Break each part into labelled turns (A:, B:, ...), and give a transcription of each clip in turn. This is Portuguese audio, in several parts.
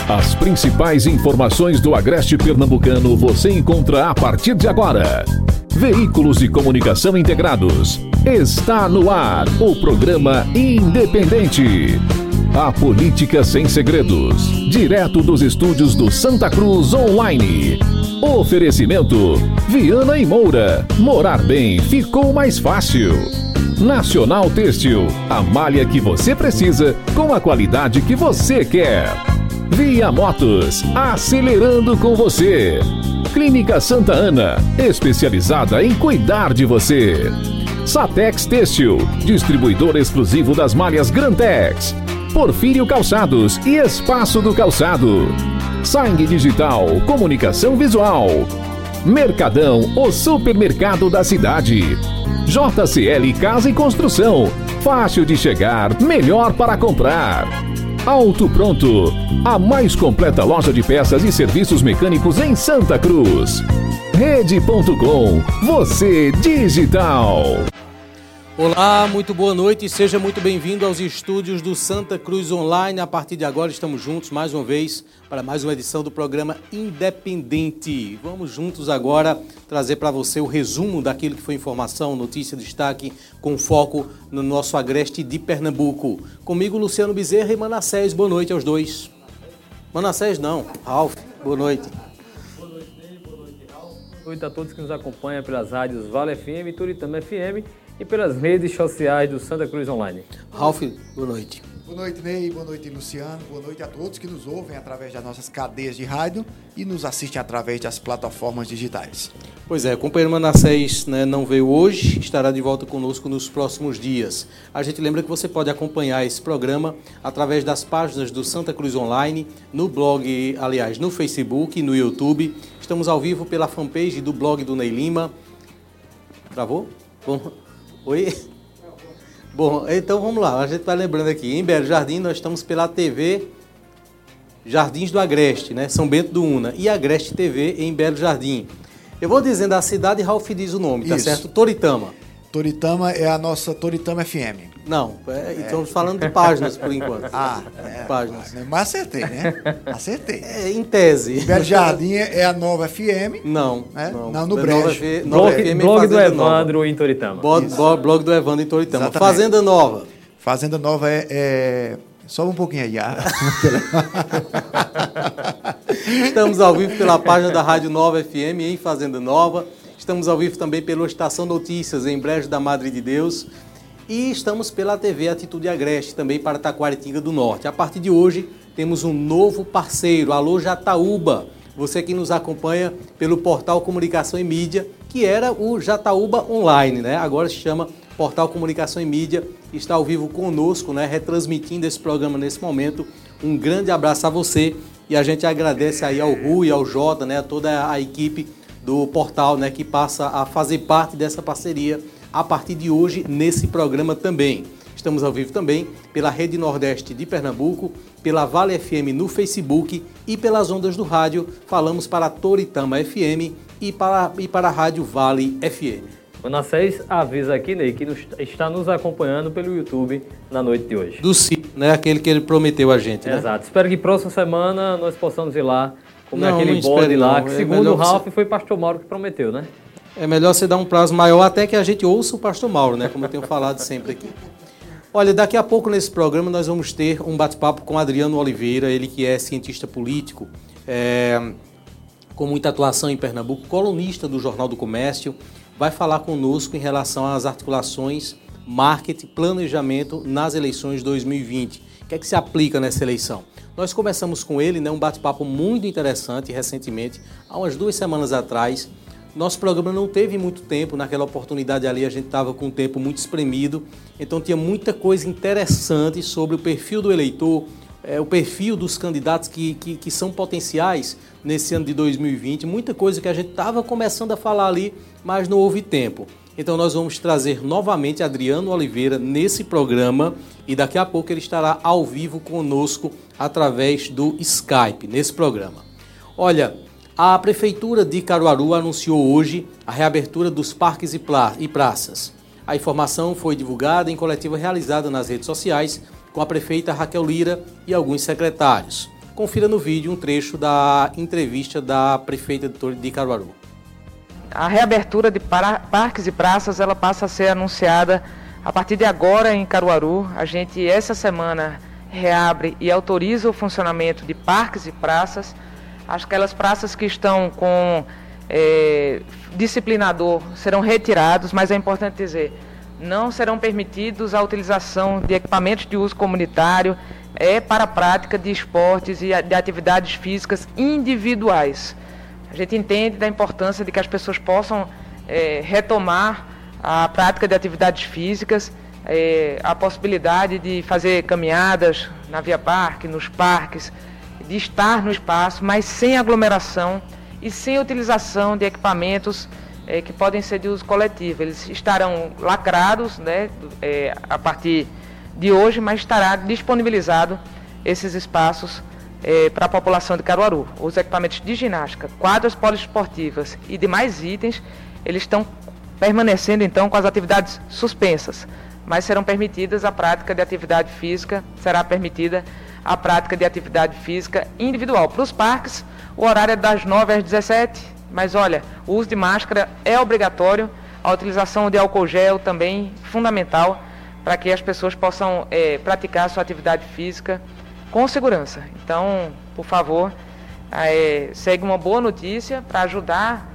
A: As principais informações do Agreste Pernambucano você encontra a partir de agora. Veículos de comunicação integrados. Está no ar o programa Independente. A política sem segredos. Direto dos estúdios do Santa Cruz Online. Oferecimento: Viana e Moura. Morar bem ficou mais fácil. Nacional Têxtil. A malha que você precisa com a qualidade que você quer. Via Motos, acelerando com você. Clínica Santa Ana, especializada em cuidar de você. Satex Têxtil, distribuidor exclusivo das malhas Grantex. Porfírio Calçados e Espaço do Calçado. Sangue Digital, comunicação visual. Mercadão, o supermercado da cidade. JCL Casa e Construção, fácil de chegar, melhor para comprar. Auto Pronto, a mais completa loja de peças e serviços mecânicos em Santa Cruz. Rede.com, você digital.
B: Olá, muito boa noite e seja muito bem-vindo aos estúdios do Santa Cruz Online. A partir de agora estamos juntos mais uma vez para mais uma edição do programa Independente. Vamos juntos agora trazer para você o resumo daquilo que foi informação, notícia, destaque, com foco no nosso agreste de Pernambuco. Comigo, Luciano Bezerra e Manassés. Boa noite aos dois. Manassés não, Ralf, boa noite.
C: Boa noite, Ney. Boa noite, Ralf. Boa noite a todos que nos acompanham pelas rádios Vale FM, Turitama FM e pelas redes sociais do Santa Cruz Online.
B: Ralf, boa noite.
D: Boa noite, Ney. Boa noite, Luciano. Boa noite a todos que nos ouvem através das nossas cadeias de rádio e nos assistem através das plataformas digitais.
B: Pois é, o companheiro Manassés, não veio hoje, estará de volta conosco nos próximos dias. A gente lembra que você pode acompanhar esse programa através das páginas do Santa Cruz Online, no blog, aliás, no Facebook e no YouTube. Estamos ao vivo pela fanpage do blog do Ney Lima. Travou? Bom, oi? Bom, então vamos lá, a gente vai lembrando aqui, em Belo Jardim nós estamos pela TV Jardins do Agreste, São Bento do Una, e Agreste TV em Belo Jardim. Eu vou dizendo a cidade e Ralf diz o nome, tá certo? Toritama.
D: Toritama é a nossa Toritama FM.
B: Não, estamos falando de páginas por enquanto.
D: Páginas. Mas acertei, né? Acertei.
B: Em tese.
D: Belo Jardim é a Nova FM.
B: Não,
D: não no Brejo.
C: Blog do Evandro em Toritama.
B: Blog do Evandro em Toritama.
D: Exatamente.
B: Fazenda Nova.
D: Fazenda Nova Sobe um pouquinho aí.
B: Estamos ao vivo pela página da Rádio Nova FM em Fazenda Nova. Estamos ao vivo também pela Estação Notícias em Brejo da Madre de Deus. E estamos pela TV Atitude Agreste, também para Taquaritinga do Norte. A partir de hoje, temos um novo parceiro, Alô Jataúba. Você que nos acompanha pelo portal Comunicação e Mídia, que era o Jataúba Online, Agora se chama Portal Comunicação e Mídia. Está ao vivo conosco, retransmitindo esse programa nesse momento. Um grande abraço a você e a gente agradece aí ao Rui, ao Jota, a toda a equipe do portal, que passa a fazer parte dessa parceria a partir de hoje nesse programa também. Estamos ao vivo também pela Rede Nordeste de Pernambuco, pela Vale FM no Facebook e pelas ondas do rádio. Falamos para a Toritama FM e para a Rádio Vale FM.
C: Manassés avisa aqui, Ney, que está nos acompanhando pelo YouTube na noite de hoje.
B: Do sítio, aquele que ele prometeu a gente,
C: Exato. Espero que próxima semana nós possamos ir lá comer aquele bode lá, que segundo o Ralf foi Pastor Mauro que prometeu,
B: É melhor você dar um prazo maior até que a gente ouça o Pastor Mauro, como eu tenho falado sempre aqui. Olha, daqui a pouco nesse programa nós vamos ter um bate-papo com Adriano Oliveira, ele que é cientista político, com muita atuação em Pernambuco, colunista do Jornal do Comércio, vai falar conosco em relação às articulações, marketing, planejamento nas eleições de 2020. O que é que se aplica nessa eleição? Nós começamos com ele, um bate-papo muito interessante recentemente, há umas 2 semanas atrás. Nosso programa não teve muito tempo, naquela oportunidade ali a gente estava com o tempo muito espremido, então tinha muita coisa interessante sobre o perfil do eleitor, o perfil dos candidatos que são potenciais nesse ano de 2020, muita coisa que a gente estava começando a falar ali, mas não houve tempo. Então nós vamos trazer novamente Adriano Oliveira nesse programa e daqui a pouco ele estará ao vivo conosco através do Skype, nesse programa. Olha, a Prefeitura de Caruaru anunciou hoje a reabertura dos parques e praças. A informação foi divulgada em coletiva realizada nas redes sociais com a prefeita Raquel Lira e alguns secretários. Confira no vídeo um trecho da entrevista da prefeita de Caruaru.
E: A reabertura de parques e praças, ela passa a ser anunciada a partir de agora em Caruaru. A gente, essa semana, reabre e autoriza o funcionamento de parques e praças. Aquelas praças que estão com disciplinador serão retirados, mas é importante dizer, não serão permitidos a utilização de equipamentos de uso comunitário para a prática de esportes e de atividades físicas individuais. A gente entende da importância de que as pessoas possam retomar a prática de atividades físicas, a possibilidade de fazer caminhadas na Via Parque, nos parques, de estar no espaço, mas sem aglomeração e sem utilização de equipamentos que podem ser de uso coletivo. Eles estarão lacrados, né, a partir de hoje, mas estará disponibilizado esses espaços para a população de Caruaru. Os equipamentos de ginástica, quadras poliesportivas e demais itens, eles estão permanecendo então com as atividades suspensas, mas serão permitidas a prática de atividade física, será permitida a prática de atividade física individual. Para os parques, o horário é das 9 às 17, mas olha, o uso de máscara é obrigatório, a utilização de álcool gel também fundamental para que as pessoas possam praticar a sua atividade física com segurança. Então, por favor, segue uma boa notícia para ajudar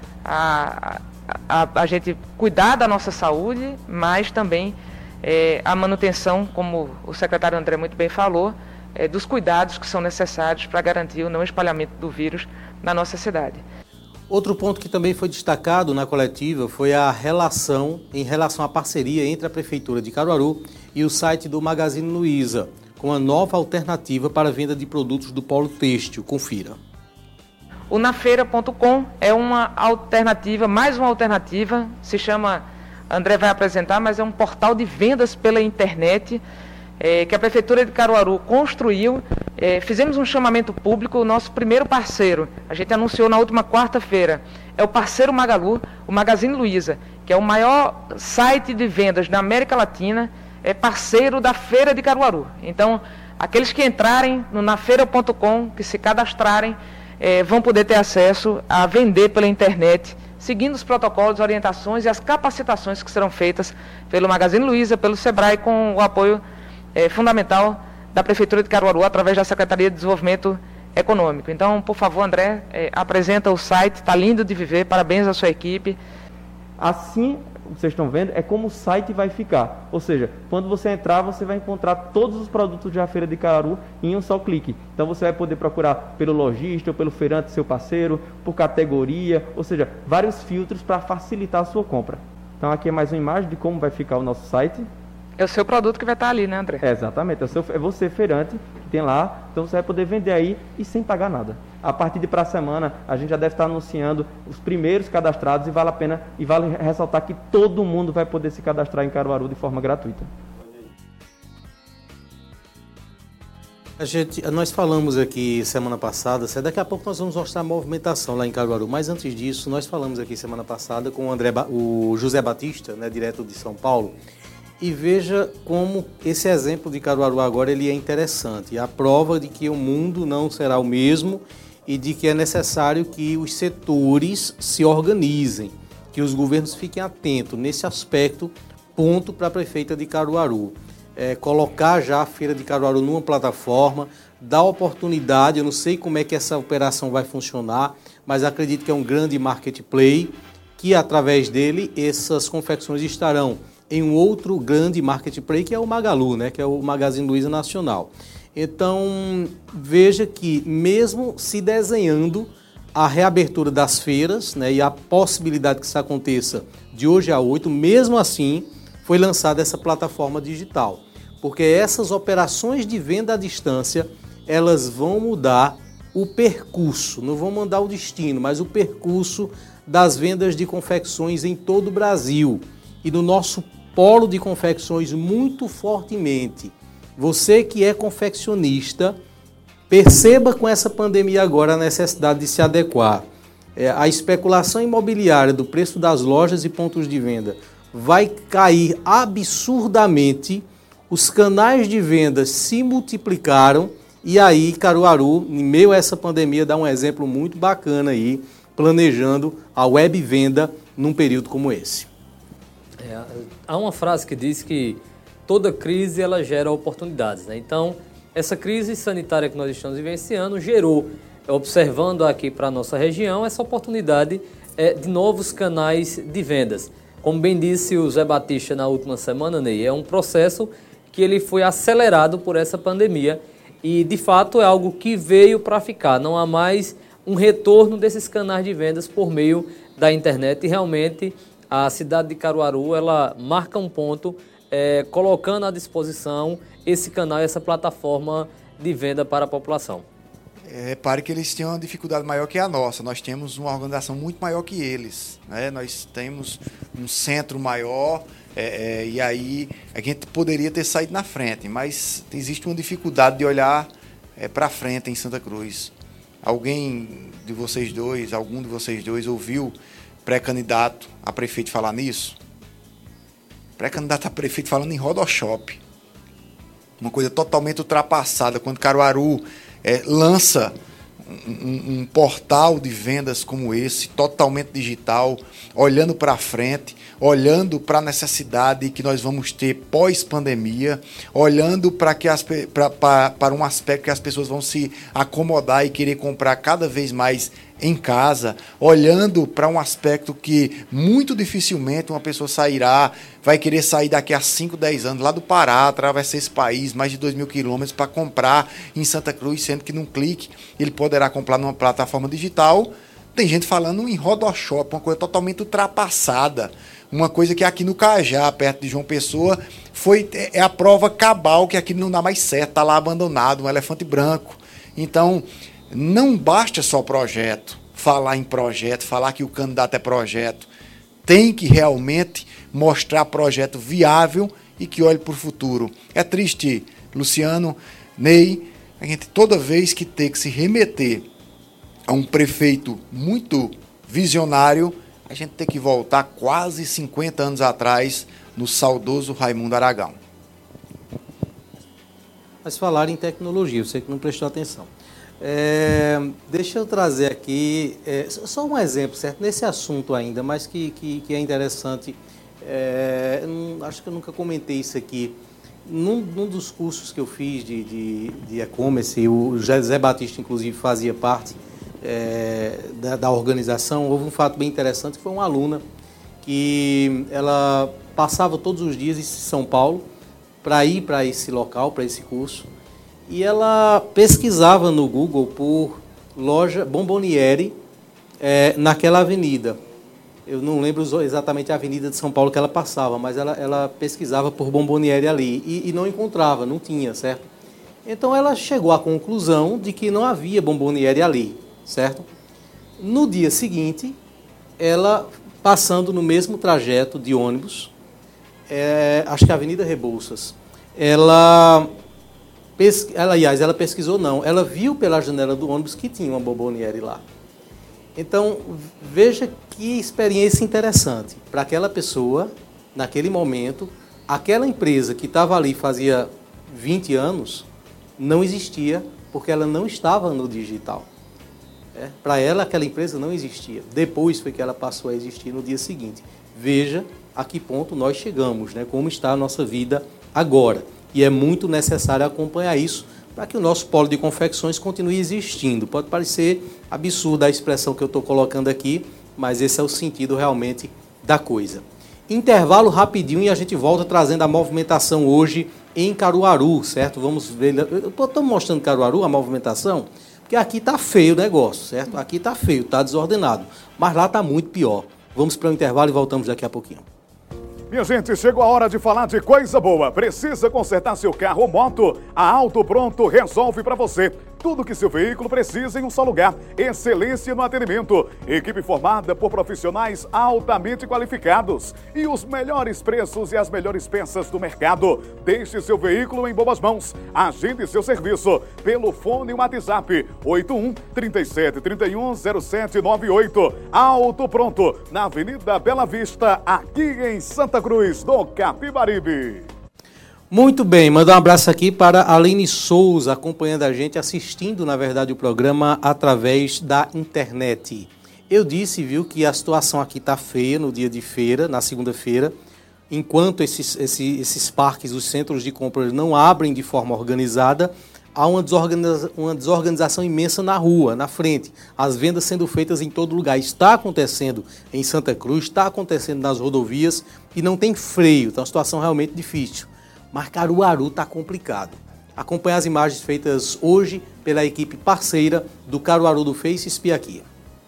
E: a gente cuidar da nossa saúde, mas também a manutenção, como o secretário André muito bem falou, dos cuidados que são necessários para garantir o não espalhamento do vírus na nossa cidade.
B: Outro ponto que também foi destacado na coletiva foi em relação à parceria entre a Prefeitura de Caruaru e o site do Magazine Luiza, com uma nova alternativa para a venda de produtos do polo têxtil. Confira.
E: O nafeira.com é uma alternativa, mais uma alternativa, se chama, André vai apresentar, mas é um portal de vendas pela internet que a Prefeitura de Caruaru construiu. Fizemos um chamamento público, o nosso primeiro parceiro, a gente anunciou na última quarta-feira, é o parceiro Magalu, o Magazine Luiza, que é o maior site de vendas da América Latina, é parceiro da Feira de Caruaru. Então, aqueles que entrarem no nafeira.com, que se cadastrarem, vão poder ter acesso a vender pela internet, seguindo os protocolos, orientações e as capacitações que serão feitas pelo Magazine Luiza, pelo Sebrae, com o apoio fundamental da Prefeitura de Caruaru, através da Secretaria de Desenvolvimento Econômico. Então, por favor, André, apresenta o site, está lindo de viver, parabéns à sua equipe.
F: Assim, vocês estão vendo, é como o site vai ficar. Ou seja, quando você entrar, você vai encontrar todos os produtos da Feira de Caruaru em um só clique. Então você vai poder procurar pelo lojista ou pelo feirante, seu parceiro, por categoria, ou seja, vários filtros para facilitar a sua compra. Então aqui é mais uma imagem de como vai ficar o nosso site.
E: É o seu produto que vai estar ali, né, André?
F: Exatamente, é você feirante que tem lá, então você vai poder vender aí e sem pagar nada. A partir de para a semana, a gente já deve estar anunciando os primeiros cadastrados e vale ressaltar que todo mundo vai poder se cadastrar em Caruaru de forma gratuita.
B: Nós falamos aqui semana passada, daqui a pouco nós vamos mostrar a movimentação lá em Caruaru, mas antes disso, nós falamos aqui semana passada com o José Batista, né, direto de São Paulo, e veja como esse exemplo de Caruaru agora ele é interessante, a prova de que o mundo não será o mesmo e de que é necessário que os setores se organizem, que os governos fiquem atentos nesse aspecto, ponto para a prefeita de Caruaru. Colocar já a Feira de Caruaru numa plataforma, dar oportunidade, eu não sei como é que essa operação vai funcionar, mas acredito que é um grande marketplace, que através dele essas confecções estarão em um outro grande marketplace, que é o Magalu, né, que é o Magazine Luiza Nacional. Então, veja que mesmo se desenhando a reabertura das feiras, né, e a possibilidade que isso aconteça de hoje a 8, mesmo assim, foi lançada essa plataforma digital. Porque essas operações de venda à distância, elas vão mudar o percurso, não vão mudar o destino, mas o percurso das vendas de confecções em todo o Brasil. E no nosso polo de confecções muito fortemente. Você que é confeccionista, perceba com essa pandemia agora a necessidade de se adequar. A especulação imobiliária do preço das lojas e pontos de venda vai cair absurdamente, os canais de vendas se multiplicaram E aí, Caruaru, em meio a essa pandemia, dá um exemplo muito bacana aí, planejando a web venda num período como esse.
C: Há uma frase que diz que toda crise ela gera oportunidades, né? Então, essa crise sanitária que nós estamos vivenciando gerou, observando aqui para a nossa região, essa oportunidade de novos canais de vendas. Como bem disse o Zé Batista na última semana, Ney, é um processo que ele foi acelerado por essa pandemia e, de fato, é algo que veio para ficar. Não há mais um retorno desses canais de vendas por meio da internet e, realmente, a cidade de Caruaru ela marca um ponto colocando à disposição esse canal, essa plataforma de venda para a população.
D: Repare que eles têm uma dificuldade maior que a nossa. Nós temos uma organização muito maior que eles, né? Nós temos um centro maior e aí a gente poderia ter saído na frente, mas existe uma dificuldade de olhar para frente em Santa Cruz. Algum de vocês dois ouviu pré-candidato a prefeito falar nisso? Pré-candidato a prefeito falando em Rodoshop. Uma coisa totalmente ultrapassada. Quando Caruaru lança um portal de vendas como esse, totalmente digital, olhando para frente, olhando para a necessidade que nós vamos ter pós-pandemia, olhando para um aspecto que as pessoas vão se acomodar e querer comprar cada vez mais em casa, olhando para um aspecto que muito dificilmente uma pessoa vai querer sair daqui a 5, 10 anos, lá do Pará, atravessar esse país, mais de 2.000 quilômetros, para comprar em Santa Cruz, sendo que num clique ele poderá comprar numa plataforma digital. Tem gente falando em Rodoshop, uma coisa totalmente ultrapassada, uma coisa que aqui no Cajá, perto de João Pessoa, é a prova cabal que aqui não dá mais certo, está lá abandonado, um elefante branco. Então, não basta só projeto, falar em projeto, falar que o candidato é projeto. Tem que realmente mostrar projeto viável e que olhe para o futuro. É triste, Luciano, Ney, a gente toda vez que tem que se remeter a um prefeito muito visionário, a gente tem que voltar quase 50 anos atrás no saudoso Raimundo Aragão.
B: Mas falar em tecnologia, você que não prestou atenção. Deixa eu trazer aqui só um exemplo, certo? Nesse assunto ainda, mas que é interessante. Acho que eu nunca comentei isso aqui. Num dos cursos que eu fiz de e-commerce, o Zé Batista, inclusive, fazia parte da organização. Houve um fato bem interessante, que foi uma aluna que ela passava todos os dias em São Paulo para ir para esse local, para esse curso. E ela pesquisava no Google por loja Bomboniere naquela avenida. Eu não lembro exatamente a avenida de São Paulo que ela passava, mas ela pesquisava por Bomboniere ali e não encontrava, não tinha, certo? Então ela chegou à conclusão de que não havia Bomboniere ali, certo? No dia seguinte, ela passando no mesmo trajeto de ônibus, acho que a Avenida Rebouças, ela pesquisou não, ela viu pela janela do ônibus que tinha uma Bomboniere lá. Então, veja que experiência interessante. Para aquela pessoa, naquele momento, aquela empresa que estava ali fazia 20 anos, não existia, porque ela não estava no digital. Para ela, aquela empresa não existia. Depois foi que ela passou a existir no dia seguinte. Veja a que ponto nós chegamos, né? Como está a nossa vida agora. E é muito necessário acompanhar isso para que o nosso polo de confecções continue existindo. Pode parecer absurda a expressão que eu estou colocando aqui, mas esse é o sentido realmente da coisa. Intervalo rapidinho e a gente volta trazendo a movimentação hoje em Caruaru, certo? Vamos ver. Estou mostrando Caruaru, a movimentação, porque aqui está feio o negócio, certo? Aqui está feio, está desordenado, mas lá está muito pior. Vamos para o intervalo e voltamos daqui a pouquinho.
G: Minha gente, chegou a hora de falar de coisa boa. Precisa consertar seu carro ou moto? A Auto Pronto resolve para você. Tudo que seu veículo precisa em um só lugar. Excelência no atendimento. Equipe formada por profissionais altamente qualificados. E os melhores preços e as melhores peças do mercado. Deixe seu veículo em boas mãos. Agende seu serviço pelo fone e WhatsApp 81-3731-0798. Auto Pronto, na Avenida Bela Vista, aqui em Santa Cruz do Capibaribe.
B: Muito bem, manda um abraço aqui para a Aline Souza, acompanhando a gente, assistindo, na verdade, o programa através da internet. Eu disse, viu, que a situação aqui está feia no dia de feira, na segunda-feira, enquanto esses parques, os centros de compras não abrem de forma organizada, há uma desorganização imensa na rua, na frente. As vendas sendo feitas em todo lugar. Está acontecendo em Santa Cruz, está acontecendo nas rodovias e não tem freio. Então, é uma situação realmente difícil. Mas Caruaru está complicado. Acompanhe as imagens feitas hoje pela equipe parceira do Caruaru do Face Espia aqui.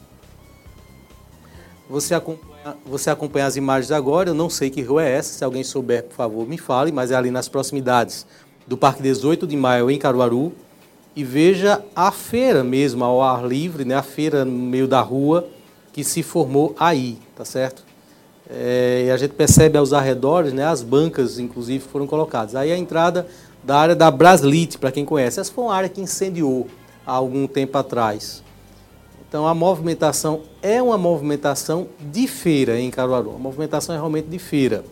B: Você acompanha as imagens agora, eu não sei que rua é essa, se alguém souber, por favor, me fale, mas é ali nas proximidades do Parque 18 de Maio, em Caruaru, e veja a feira mesmo, ao ar livre, né, a feira no meio da rua, que se formou aí, tá certo? E a gente percebe aos arredores, né, as bancas, inclusive, foram colocadas. Aí a entrada da área da Braslite, para quem conhece. Essa foi uma área que incendiou há algum tempo atrás. Então, a movimentação é uma movimentação de feira em Caruaru. A movimentação é realmente de feira.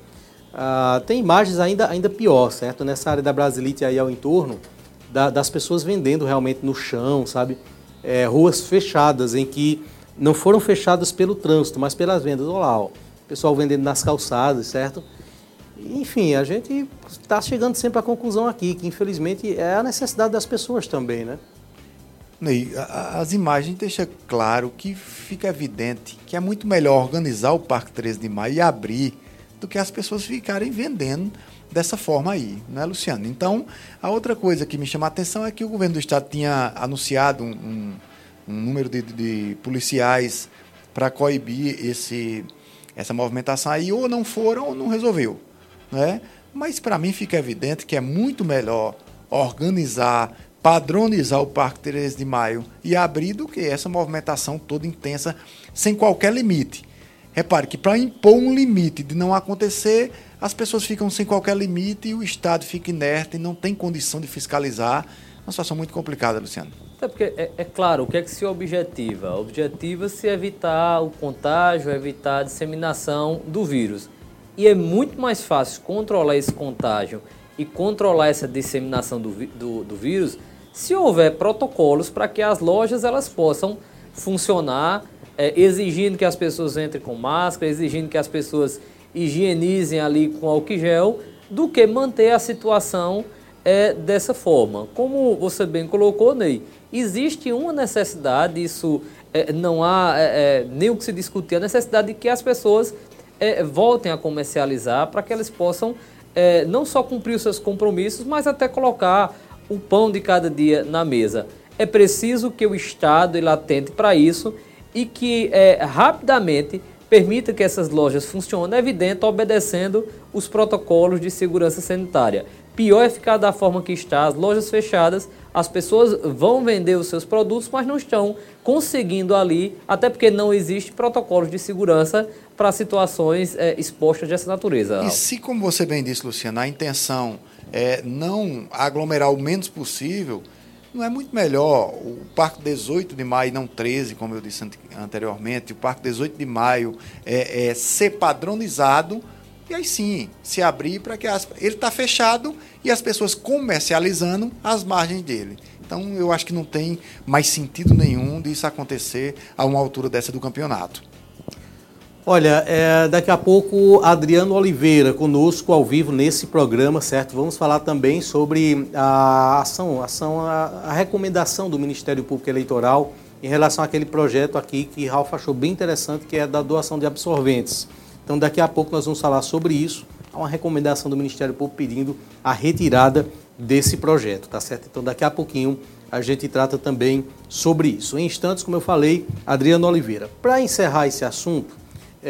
B: Tem imagens ainda pior, certo? Nessa área da Brasilite aí ao entorno, das pessoas vendendo realmente no chão, sabe? Ruas fechadas, em que não foram fechadas pelo trânsito, mas pelas vendas. Olha lá, ó, pessoal vendendo nas calçadas, certo? Enfim, a gente está chegando sempre à conclusão aqui, que infelizmente é a necessidade das pessoas também, né?
D: Ney, as imagens deixam claro que fica evidente que é muito melhor organizar o Parque 13 de Maio e abrir do que as pessoas ficarem vendendo dessa forma aí, né, Luciano? Então, a outra coisa que me chama a atenção é que o governo do estado tinha anunciado um número de policiais para coibir essa movimentação aí, ou não foram ou não resolveu, né? Mas para mim fica evidente que é muito melhor organizar, padronizar o Parque 13 de Maio e abrir do que essa movimentação toda intensa, sem qualquer limite. Repare que para impor um limite de não acontecer, as pessoas ficam sem qualquer limite e o Estado fica inerte e não tem condição de fiscalizar. Uma situação muito complicada, Luciano.
C: É porque, é claro, o que é que se objetiva? Objetiva-se evitar o contágio, evitar a disseminação do vírus. E é muito mais fácil controlar esse contágio e controlar essa disseminação do vírus se houver protocolos para que as lojas elas possam funcionar, exigindo que as pessoas entrem com máscara, exigindo que as pessoas higienizem ali com álcool gel, do que manter a situação dessa forma. Como você bem colocou, Ney, existe uma necessidade, isso não há nem o que se discutir, a necessidade de que as pessoas voltem a comercializar para que elas possam não só cumprir os seus compromissos, mas até colocar o pão de cada dia na mesa. É preciso que o Estado ele atente para isso e que rapidamente permita que essas lojas funcionem, é evidente, obedecendo os protocolos de segurança sanitária. Pior é ficar da forma que está, as lojas fechadas, as pessoas vão vender os seus produtos, mas não estão conseguindo ali, até porque não existe protocolos de segurança para situações expostas dessa natureza.
D: E se, como você bem disse, Luciana, a intenção é não aglomerar o menos possível, não é muito melhor o Parque 18 de Maio, não 13, como eu disse anteriormente, o Parque 18 de Maio ser padronizado e aí sim se abrir para que ele está fechado e as pessoas comercializando as margens dele. Então eu acho que não tem mais sentido nenhum disso acontecer a uma altura dessa do campeonato.
B: Olha, daqui a pouco Adriano Oliveira conosco ao vivo nesse programa, certo? Vamos falar também sobre a recomendação do Ministério Público Eleitoral em relação àquele projeto aqui que Ralf achou bem interessante, que é da doação de absorventes. Então daqui a pouco nós vamos falar sobre isso. Há uma recomendação do Ministério Público pedindo a retirada desse projeto, tá certo? Então daqui a pouquinho a gente trata também sobre isso. Em instantes, como eu falei, Adriano Oliveira. Para encerrar esse assunto,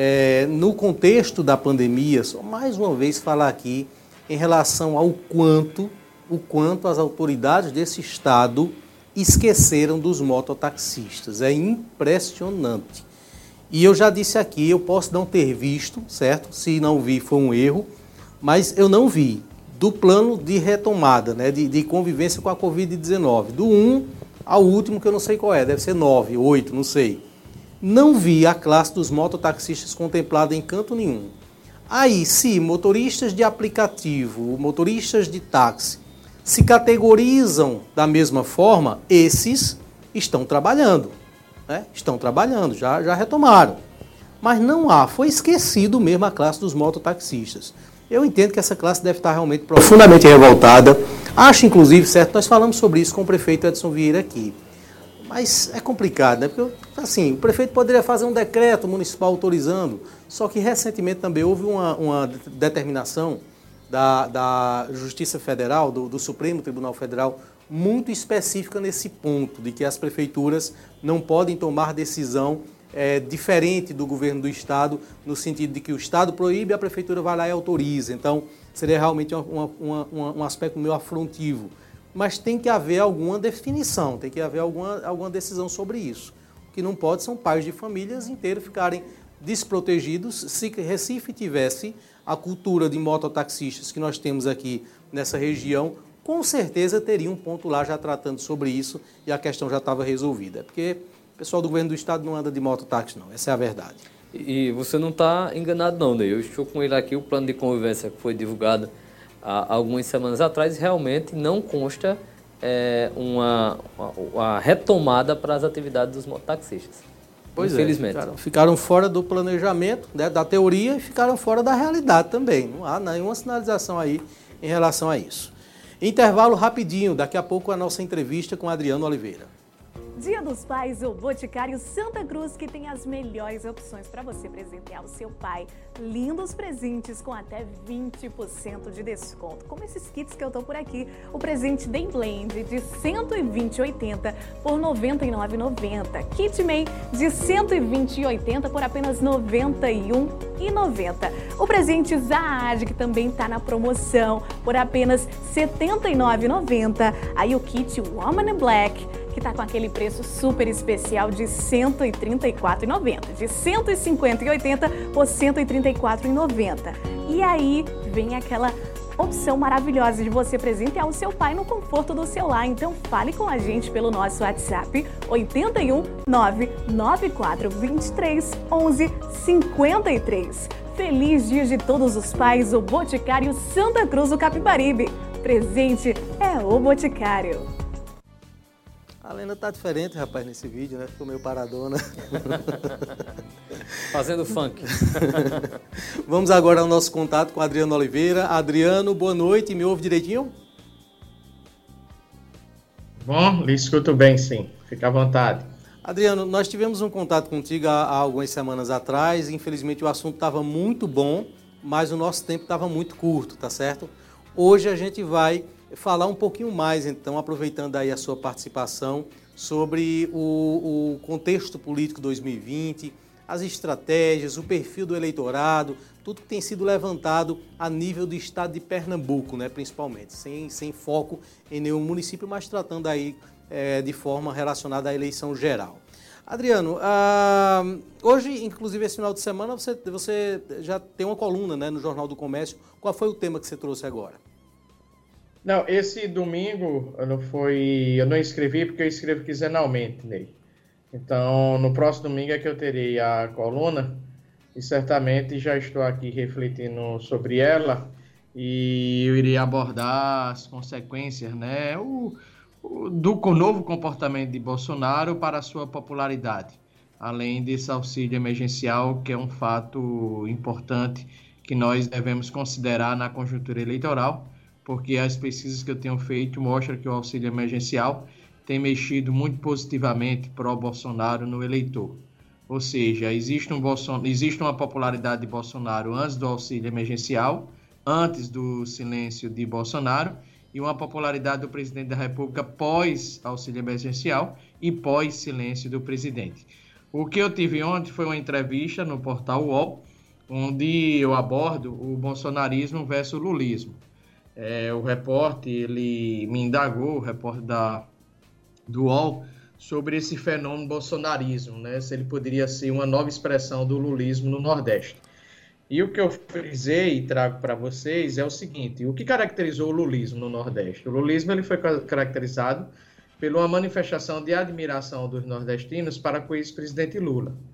B: no contexto da pandemia, só mais uma vez falar aqui em relação ao quanto as autoridades desse estado esqueceram dos mototaxistas. É impressionante. E eu já disse aqui, eu posso não ter visto, certo? Se não vi, foi um erro, mas eu não vi do plano de retomada, né, de convivência com a Covid-19, do 1 ao último, que eu não sei qual deve ser 9, 8, não sei. Não vi a classe dos mototaxistas contemplada em canto nenhum. Aí, se motoristas de aplicativo, motoristas de táxi, se categorizam da mesma forma, esses estão trabalhando, né? Estão trabalhando, já retomaram. Mas não há, foi esquecido mesmo a classe dos mototaxistas. Eu entendo que essa classe deve estar realmente profundamente revoltada. Acho, inclusive, certo, nós falamos sobre isso com o prefeito Edson Vieira aqui. Mas é complicado, né? Porque, assim, o prefeito poderia fazer um decreto municipal autorizando, só que recentemente também houve uma determinação da Justiça Federal, do Supremo Tribunal Federal, muito específica nesse ponto, de que as prefeituras não podem tomar decisão diferente do governo do Estado, no sentido de que o Estado proíbe, a prefeitura vai lá e autoriza. Então, seria realmente um aspecto meio afrontivo. Mas tem que haver alguma definição, tem que haver alguma decisão sobre isso. O que não pode são pais de famílias inteiros ficarem desprotegidos. Se Recife tivesse a cultura de mototaxistas que nós temos aqui nessa região, com certeza teria um ponto lá já tratando sobre isso e a questão já estava resolvida. Porque o pessoal do governo do Estado não anda de mototáxi, não. Essa é a verdade.
C: E você não está enganado, não, Ney. Eu estou com ele aqui, o plano de convivência que foi divulgado há algumas semanas atrás, realmente não consta uma retomada para as atividades dos mototaxistas.
B: Pois
C: infelizmente.
B: Ficaram fora do planejamento, né, da teoria, e ficaram fora da realidade também. Não há nenhuma sinalização aí em relação a isso. Intervalo rapidinho, daqui a pouco a nossa entrevista com Adriano Oliveira.
H: Dia dos Pais, o Boticário Santa Cruz, que tem as melhores opções para você presentear o seu pai. Lindos presentes com até 20% de desconto, como esses kits que eu tô por aqui. O presente Day Blend de 120,80 por R$ 99,90. Kit May de 120,80 por apenas R$ 91,90. O presente Zaad, que também tá na promoção, por apenas R$ 79,90. Aí o kit Woman in Black, que tá com aquele preço super especial de R$ 134,90, de R$ 150,80 por R$ 134,90. E aí vem aquela opção maravilhosa de você presentear o seu pai no conforto do seu lar. Então fale com a gente pelo nosso WhatsApp 81 994 23 11 53. Feliz Dia de Todos os Pais, o Boticário Santa Cruz do Capibaribe. Presente é o Boticário.
B: A Lena tá diferente, rapaz, nesse vídeo, né? Ficou meio paradona.
C: Fazendo funk.
B: Vamos agora ao nosso contato com Adriano Oliveira. Adriano, boa noite. Me ouve direitinho?
I: Bom, lhe escuto bem, sim. Fica à vontade.
B: Adriano, nós tivemos um contato contigo há algumas semanas atrás. Infelizmente, o assunto estava muito bom, mas o nosso tempo estava muito curto, tá certo? Hoje a gente vai falar um pouquinho mais, então, aproveitando aí a sua participação, sobre o contexto político 2020, as estratégias, o perfil do eleitorado, tudo que tem sido levantado a nível do estado de Pernambuco, né, principalmente, sem foco em nenhum município, mas tratando aí de forma relacionada à eleição geral. Adriano, hoje, inclusive esse final de semana, você já tem uma coluna, né, no Jornal do Comércio. Qual foi o tema que você trouxe agora?
I: Não, esse domingo eu não escrevi porque eu escrevo quinzenalmente, Ney. Então, no próximo domingo é que eu terei a coluna e certamente já estou aqui refletindo sobre ela e eu irei abordar as consequências, né, do novo comportamento de Bolsonaro para a sua popularidade, além desse auxílio emergencial, que é um fato importante que nós devemos considerar na conjuntura eleitoral, porque as pesquisas que eu tenho feito mostram que o auxílio emergencial tem mexido muito positivamente para o Bolsonaro no eleitor. Ou seja, existe uma popularidade de Bolsonaro antes do auxílio emergencial, antes do silêncio de Bolsonaro, e uma popularidade do presidente da República pós auxílio emergencial e pós silêncio do presidente. O que eu tive ontem foi uma entrevista no portal UOL, onde eu abordo o bolsonarismo versus o lulismo. O repórter, ele me indagou, o repórter do UOL, sobre esse fenômeno bolsonarismo, né? Se ele poderia ser uma nova expressão do lulismo no Nordeste. E o que eu frisei e trago para vocês é o seguinte: o que caracterizou o lulismo no Nordeste? O lulismo ele foi caracterizado por uma manifestação de admiração dos nordestinos para com o ex-presidente Lula.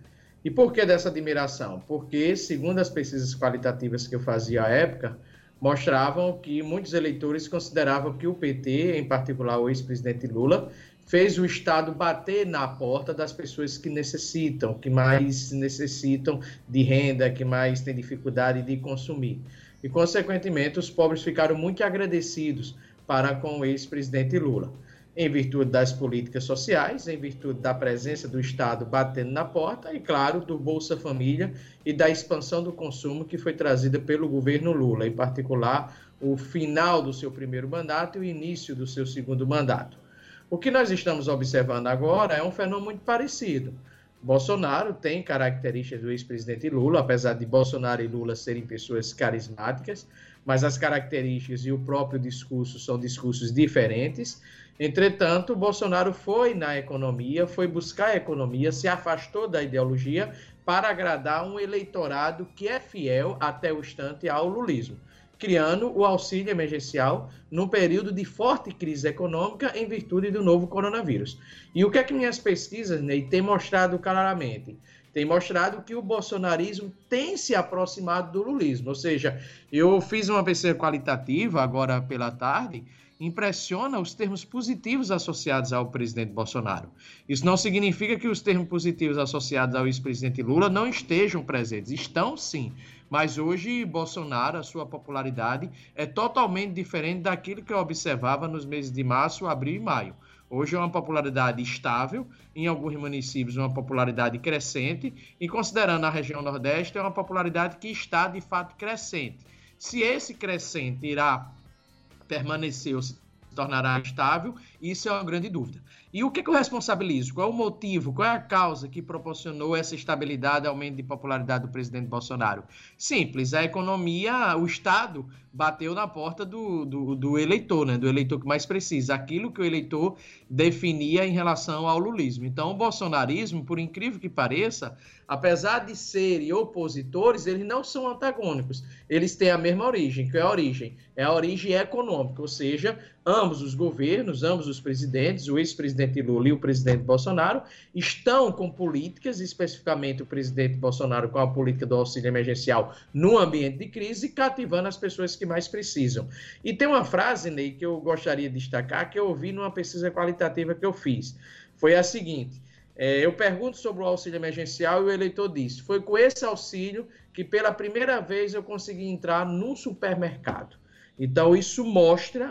I: E por que dessa admiração? Porque, segundo as pesquisas qualitativas que eu fazia à época, mostravam que muitos eleitores consideravam que o PT, em particular o ex-presidente Lula, fez o Estado bater na porta das pessoas que necessitam, que mais necessitam de renda, que mais têm dificuldade de consumir. E, consequentemente, os pobres ficaram muito agradecidos para com o ex-presidente Lula, em virtude das políticas sociais, em virtude da presença do Estado batendo na porta e, claro, do Bolsa Família e da expansão do consumo que foi trazida pelo governo Lula, em particular o final do seu primeiro mandato e o início do seu segundo mandato. O que nós estamos observando agora é um fenômeno muito parecido. Bolsonaro tem características do ex-presidente Lula, apesar de Bolsonaro e Lula serem pessoas carismáticas, mas as características e o próprio discurso são discursos diferentes. Entretanto, Bolsonaro foi na economia, foi buscar a economia, se afastou da ideologia para agradar um eleitorado que é fiel até o instante ao lulismo, criando o auxílio emergencial num período de forte crise econômica em virtude do novo coronavírus. E o que é que minhas pesquisas, Ney, têm mostrado claramente? Tem mostrado que o bolsonarismo tem se aproximado do lulismo. Ou seja, eu fiz uma pesquisa qualitativa agora pela tarde, impressiona os termos positivos associados ao presidente Bolsonaro. Isso não significa que os termos positivos associados ao ex-presidente Lula não estejam presentes. Estão sim, mas hoje Bolsonaro, a sua popularidade é totalmente diferente daquilo que eu observava nos meses de março, abril e maio. Hoje é uma popularidade estável, em alguns municípios uma popularidade crescente, e considerando a região Nordeste, é uma popularidade que está de fato crescente. Se esse crescente irá permanecer ou se tornará estável, isso é uma grande dúvida. E o que eu responsabilizo? Qual é o motivo, qual é a causa que proporcionou essa estabilidade, aumento de popularidade do presidente Bolsonaro? Simples, a economia, o Estado bateu na porta do eleitor, né? Do eleitor que mais precisa, aquilo que o eleitor definia em relação ao lulismo. Então, o bolsonarismo, por incrível que pareça, apesar de serem opositores, eles não são antagônicos. Eles têm a mesma origem, que é a origem? É a origem econômica, ou seja, ambos os governos, ambos os presidentes, o ex-presidente Lula e o presidente Bolsonaro, estão com políticas, especificamente o presidente Bolsonaro com a política do auxílio emergencial no ambiente de crise, cativando as pessoas que mais precisam. E tem uma frase, Ney, que eu gostaria de destacar, que eu ouvi numa pesquisa qualitativa que eu fiz. Foi a seguinte: eu pergunto sobre o auxílio emergencial e o eleitor disse: foi com esse auxílio que pela primeira vez eu consegui entrar num supermercado. Então, isso mostra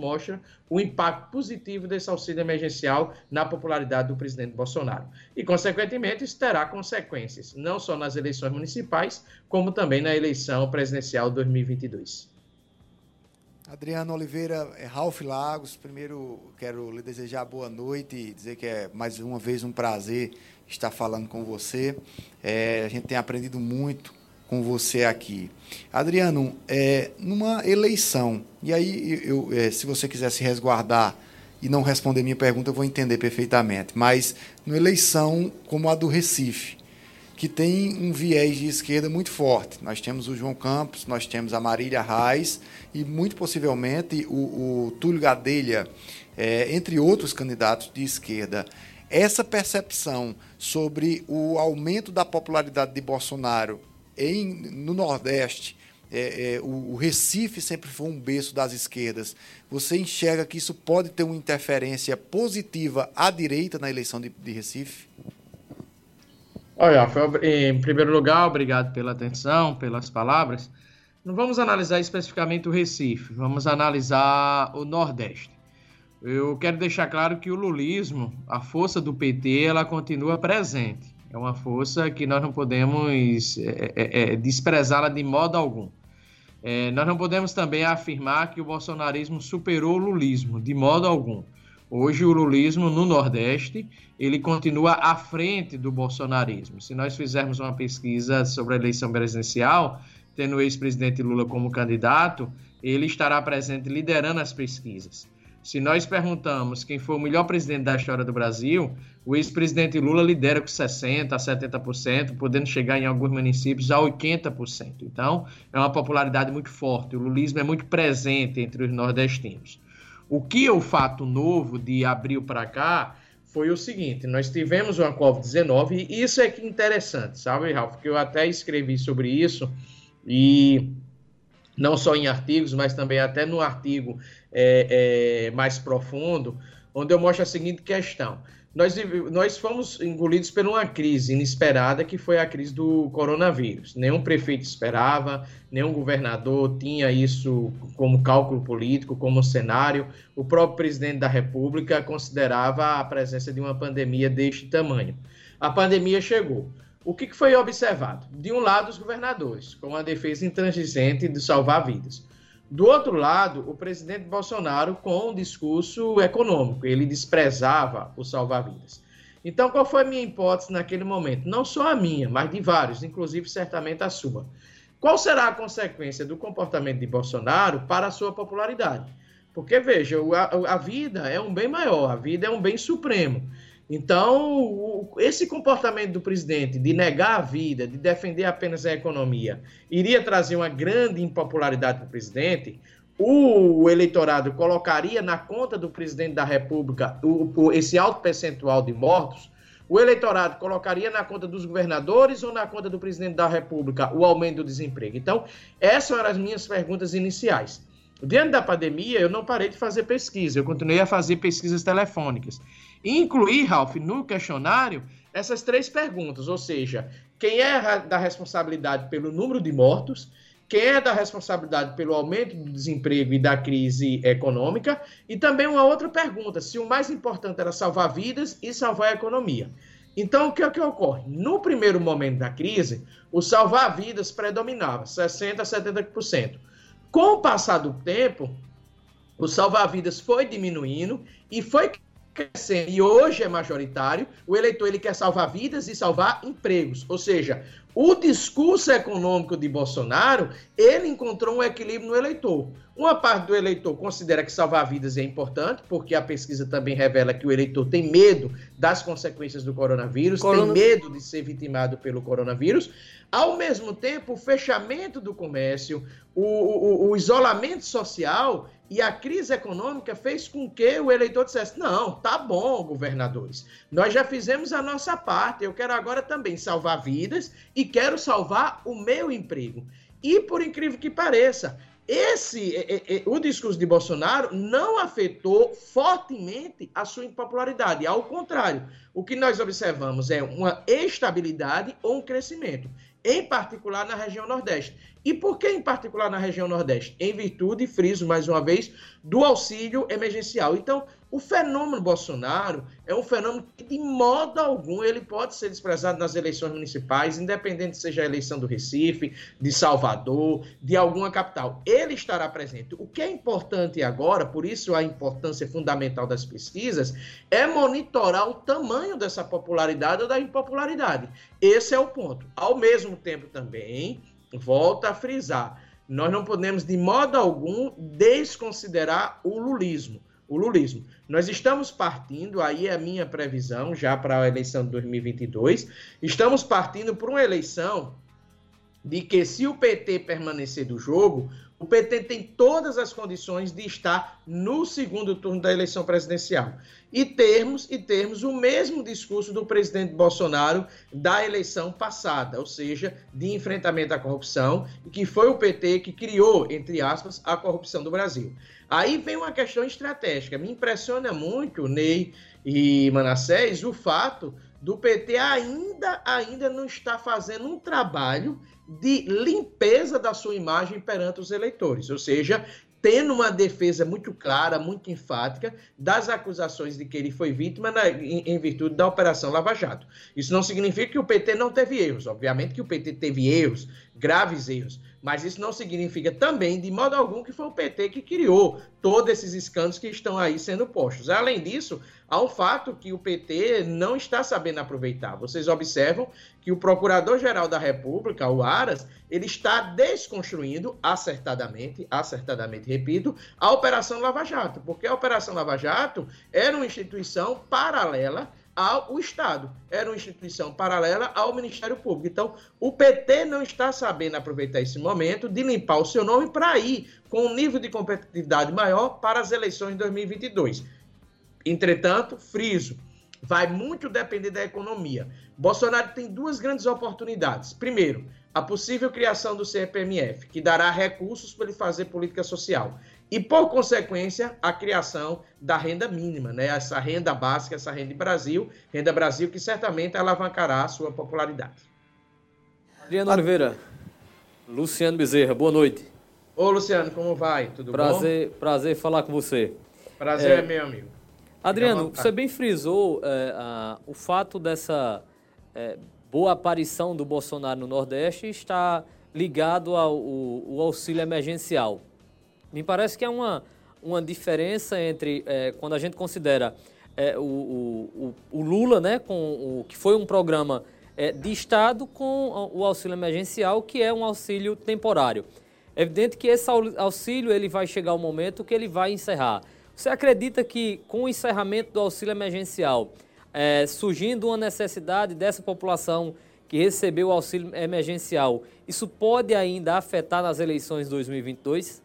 I: o impacto positivo desse auxílio emergencial na popularidade do presidente Bolsonaro. E, consequentemente, isso terá consequências, não só nas eleições municipais, como também na eleição presidencial de 2022.
D: Adriano Oliveira, Ralph Lagos, primeiro quero lhe desejar boa noite e dizer que é mais uma vez um prazer estar falando com você. A gente tem aprendido muito com você aqui. Adriano, numa eleição, e aí se você quiser se resguardar e não responder minha pergunta, eu vou entender perfeitamente, mas numa eleição como a do Recife, que tem um viés de esquerda muito forte. Nós temos o João Campos, nós temos a Marília Reis e, muito possivelmente, o Túlio Gadelha, entre outros candidatos de esquerda. Essa percepção sobre o aumento da popularidade de Bolsonaro no Nordeste, o Recife sempre foi um berço das esquerdas. Você enxerga que isso pode ter uma interferência positiva à direita na eleição de Recife?
I: Olha, em primeiro lugar, obrigado pela atenção, pelas palavras. Não vamos analisar especificamente o Recife, vamos analisar o Nordeste. Eu quero deixar claro que o lulismo, a força do PT, ela continua presente. É uma força que nós não podemos desprezá-la de modo algum. Nós não podemos também afirmar que o bolsonarismo superou o lulismo, de modo algum. Hoje, o lulismo no Nordeste, ele continua à frente do bolsonarismo. Se nós fizermos uma pesquisa sobre a eleição presidencial, tendo o ex-presidente Lula como candidato, ele estará presente liderando as pesquisas. Se nós perguntamos quem foi o melhor presidente da história do Brasil, o ex-presidente Lula lidera com 60% a 70%, podendo chegar em alguns municípios a 80%. Então, é uma popularidade muito forte. O lulismo é muito presente entre os nordestinos. O que é o fato novo de abril para cá foi o seguinte: nós tivemos uma Covid-19 e isso é que é interessante, sabe, Ralf? Que eu até escrevi sobre isso, e não só em artigos, mas também até no artigo mais profundo, onde eu mostro a seguinte questão. Nós fomos engolidos por uma crise inesperada, que foi a crise do coronavírus. Nenhum prefeito esperava, nenhum governador tinha isso como cálculo político, como cenário. O próprio presidente da República considerava a presença de uma pandemia deste tamanho. A pandemia chegou. O que foi observado? De um lado, os governadores, com a defesa intransigente de salvar vidas. Do outro lado, o presidente Bolsonaro com um discurso econômico. Ele desprezava o salvar-vidas. Então, qual foi a minha hipótese naquele momento? Não só a minha, mas de vários, inclusive certamente a sua. Qual será a consequência do comportamento de Bolsonaro para a sua popularidade? Porque, veja, a vida é um bem maior, a vida é um bem supremo. Então, esse comportamento do presidente de negar a vida, de defender apenas a economia, iria trazer uma grande impopularidade para o presidente. O eleitorado colocaria na conta do presidente da República esse alto percentual de mortos. O eleitorado colocaria na conta dos governadores ou na conta do presidente da República o aumento do desemprego. Então, essas eram as minhas perguntas iniciais. Diante da pandemia, eu não parei de fazer pesquisa, eu continuei a fazer pesquisas telefônicas. E incluí, Ralf, no questionário, essas 3 perguntas, ou seja, quem é da responsabilidade pelo número de mortos, quem é da responsabilidade pelo aumento do desemprego e da crise econômica, e também uma outra pergunta, se o mais importante era salvar vidas e salvar a economia. Então, o que é que ocorre? No primeiro momento da crise, o salvar vidas predominava, 60% a 70%. Com o passar do tempo, o salvar-vidas foi diminuindo e foi crescendo. E hoje é majoritário. O eleitor ele quer salvar vidas e salvar empregos. Ou seja, o discurso econômico de Bolsonaro, ele encontrou um equilíbrio no eleitor. Uma parte do eleitor considera que salvar vidas é importante, porque a pesquisa também revela que o eleitor tem medo das consequências do coronavírus, tem medo de ser vitimado pelo coronavírus. Ao mesmo tempo, o fechamento do comércio, o isolamento social e a crise econômica fez com que o eleitor dissesse: não, tá bom, governadores, nós já fizemos a nossa parte, eu quero agora também salvar vidas e quero salvar o meu emprego. E, por incrível que pareça, o discurso de Bolsonaro não afetou fortemente a sua impopularidade. Ao contrário, o que nós observamos é uma estabilidade ou um crescimento, em particular na região Nordeste. E por que em particular na região Nordeste? Em virtude, friso mais uma vez, do auxílio emergencial. Então, o fenômeno Bolsonaro é um fenômeno que, de modo algum, ele pode ser desprezado nas eleições municipais, independente seja a eleição do Recife, de Salvador, de alguma capital. Ele estará presente. O que é importante agora, por isso a importância fundamental das pesquisas, é monitorar o tamanho dessa popularidade ou da impopularidade. Esse é o ponto. Ao mesmo tempo também, volta a frisar, nós não podemos de modo algum desconsiderar o lulismo. Nós estamos partindo, aí é a minha previsão já para a eleição de 2022, estamos partindo para uma eleição de que, se o PT permanecer do jogo, o PT tem todas as condições de estar no segundo turno da eleição presidencial. E termos o mesmo discurso do presidente Bolsonaro da eleição passada, ou seja, de enfrentamento à corrupção, e que foi o PT que criou, entre aspas, a corrupção do Brasil. Aí vem uma questão estratégica. Me impressiona muito, Ney e Manassés, o fato do PT ainda não estar fazendo um trabalho de limpeza da sua imagem perante os eleitores, ou seja, tendo uma defesa muito clara, muito enfática das acusações de que ele foi vítima em virtude da Operação Lava Jato. Isso não significa que o PT não teve erros, obviamente que o PT teve erros, graves erros, mas isso não significa também, de modo algum, que foi o PT que criou todos esses escândalos que estão aí sendo postos. Além disso, há um fato que o PT não está sabendo aproveitar. Vocês observam que o Procurador-Geral da República, o Aras, ele está desconstruindo acertadamente, repito, a Operação Lava Jato, porque a Operação Lava Jato era uma instituição paralela ao Estado, era uma instituição paralela ao Ministério Público. Então, o PT não está sabendo aproveitar esse momento de limpar o seu nome para ir com um nível de competitividade maior para as eleições de 2022. Entretanto, friso, vai muito depender da economia. Bolsonaro tem duas grandes oportunidades. Primeiro, a possível criação do CPMF, que dará recursos para ele fazer política social. E, por consequência, a criação da renda mínima, né? Essa renda básica, essa renda Brasil que certamente alavancará a sua popularidade.
C: Adriano Oliveira, Luciano Bezerra, boa noite.
I: Ô, Luciano, como vai? Tudo bom?
C: Prazer falar com você.
I: Prazer é meu, amigo.
C: Adriano, você bem frisou o fato dessa boa aparição do Bolsonaro no Nordeste está ligado ao auxílio emergencial. Me parece que há uma diferença entre quando a gente considera o Lula, né, com o que foi um programa de Estado, com o auxílio emergencial, que é um auxílio temporário. É evidente que esse auxílio ele vai chegar um momento que ele vai encerrar. Você acredita que com o encerramento do auxílio emergencial, surgindo uma necessidade dessa população que recebeu o auxílio emergencial, isso pode ainda afetar nas eleições de 2022?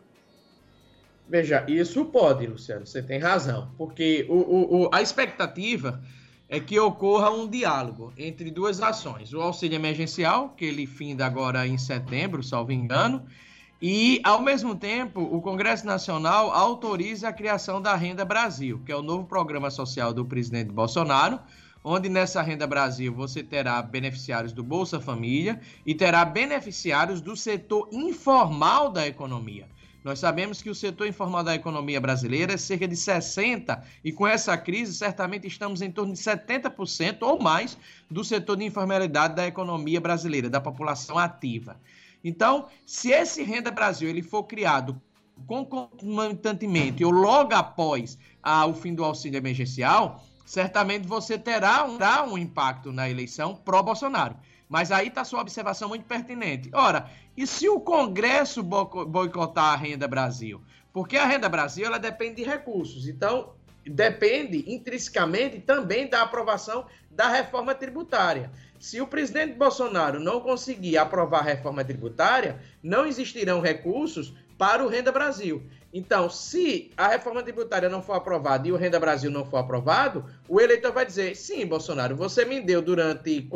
I: Veja, isso pode, Luciano, você tem razão, porque a expectativa é que ocorra um diálogo entre duas ações. O auxílio emergencial, que ele finda agora em setembro, salvo engano, e, ao mesmo tempo, o Congresso Nacional autoriza a criação da Renda Brasil, que é o novo programa social do presidente Bolsonaro, onde nessa Renda Brasil você terá beneficiários do Bolsa Família e terá beneficiários do setor informal da economia. Nós sabemos que o setor informal da economia brasileira é cerca de 60%, e com essa crise, certamente estamos em torno de 70% ou mais do setor de informalidade da economia brasileira, da população ativa. Então, se esse Renda Brasil ele for criado concomitantemente ou logo após o fim do auxílio emergencial, certamente você terá um impacto na eleição pró-Bolsonaro. Mas aí está sua observação muito pertinente. Ora, e se o Congresso boicotar a Renda Brasil? Porque a Renda Brasil ela depende de recursos. Então, depende intrinsecamente também da aprovação da reforma tributária. Se o presidente Bolsonaro não conseguir aprovar a reforma tributária, não existirão recursos para o Renda Brasil. Então, se a reforma tributária não for aprovada e o Renda Brasil não for aprovado, o eleitor vai dizer, sim, Bolsonaro, você me deu durante cinco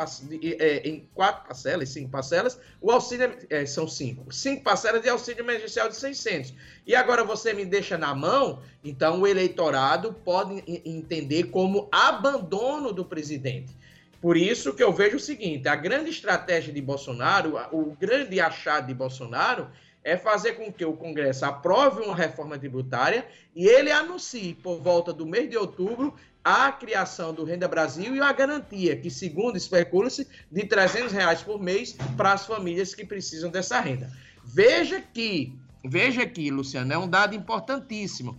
I: parcelas, o auxílio, são cinco parcelas de auxílio emergencial de 600. E agora você me deixa na mão, então o eleitorado pode entender como abandono do presidente. Por isso que eu vejo o seguinte, a grande estratégia de Bolsonaro, o grande achado de Bolsonaro, é fazer com que o Congresso aprove uma reforma tributária e ele anuncie, por volta do mês de outubro, a criação do Renda Brasil e a garantia, que segundo especula-se, de R$300 por mês para as famílias que precisam dessa renda. Veja aqui, Luciano, é um dado importantíssimo.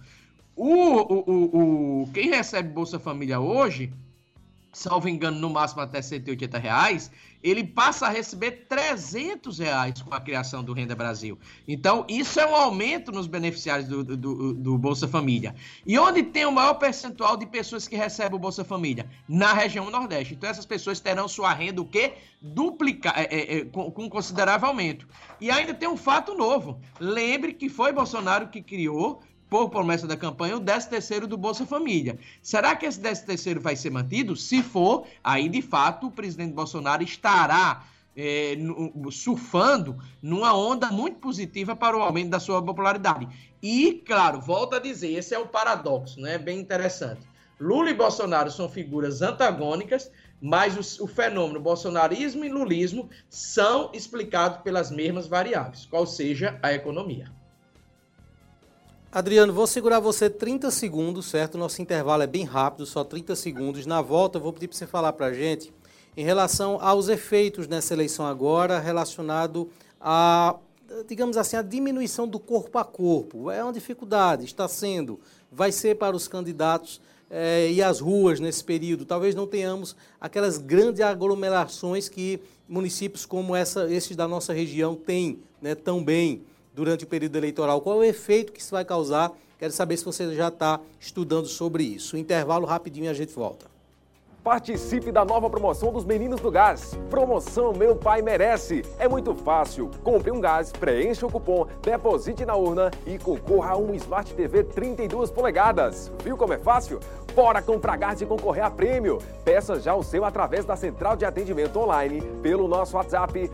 I: Quem recebe Bolsa Família hoje, salvo engano, no máximo até R$180, ele passa a receber R$300 com a criação do Renda Brasil. Então, isso é um aumento nos beneficiários do Bolsa Família. E onde tem o maior percentual de pessoas que recebem o Bolsa Família? Na região Nordeste. Então, essas pessoas terão sua renda o quê? Com considerável aumento. E ainda tem um fato novo. Lembre que foi Bolsonaro que criou, por promessa da campanha, o 13º do Bolsa Família. Será que esse 13º vai ser mantido? Se for, aí de fato o presidente Bolsonaro estará surfando numa onda muito positiva para o aumento da sua popularidade. E, claro, volto a dizer, esse é o paradoxo, né? Bem interessante. Lula e Bolsonaro são figuras antagônicas, mas o fenômeno bolsonarismo e lulismo são explicados pelas mesmas variáveis, qual seja a economia.
B: Adriano, vou segurar você 30 segundos, certo? Nosso intervalo é bem rápido, só 30 segundos. Na volta, eu vou pedir para você falar para a gente em relação aos efeitos nessa eleição agora, relacionado a, digamos assim, a diminuição do corpo a corpo. É uma dificuldade, está sendo, vai ser para os candidatos e as ruas nesse período. Talvez não tenhamos aquelas grandes aglomerações que municípios como esses da nossa região têm, né, também, durante o período eleitoral. Qual é o efeito que isso vai causar? Quero saber se você já está estudando sobre isso. Intervalo rapidinho e a gente volta.
J: Participe da nova promoção dos Meninos do Gás. Promoção Meu Pai Merece. É muito fácil. Compre um gás, preencha o cupom, deposite na urna e concorra a um Smart TV 32 polegadas. Viu como é fácil? Bora comprar gás e concorrer a prêmio. Peça já o seu através da central de atendimento online pelo nosso WhatsApp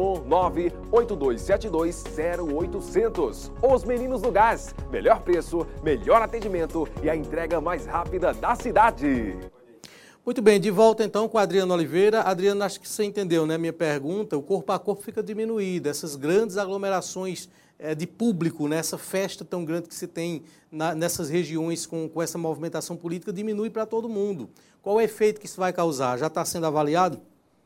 J: 819-8272-0800. Os Meninos do Gás. Melhor preço, melhor atendimento e a entrega mais rápida da cidade.
B: Muito bem, de volta então com a Adriana Oliveira. Adriana, acho que você entendeu, né, minha pergunta. O corpo a corpo fica diminuído, essas grandes aglomerações de público, nessa festa tão grande que se tem nessas regiões com essa movimentação política, diminui para todo mundo. Qual o efeito que isso vai causar? Já está sendo avaliado?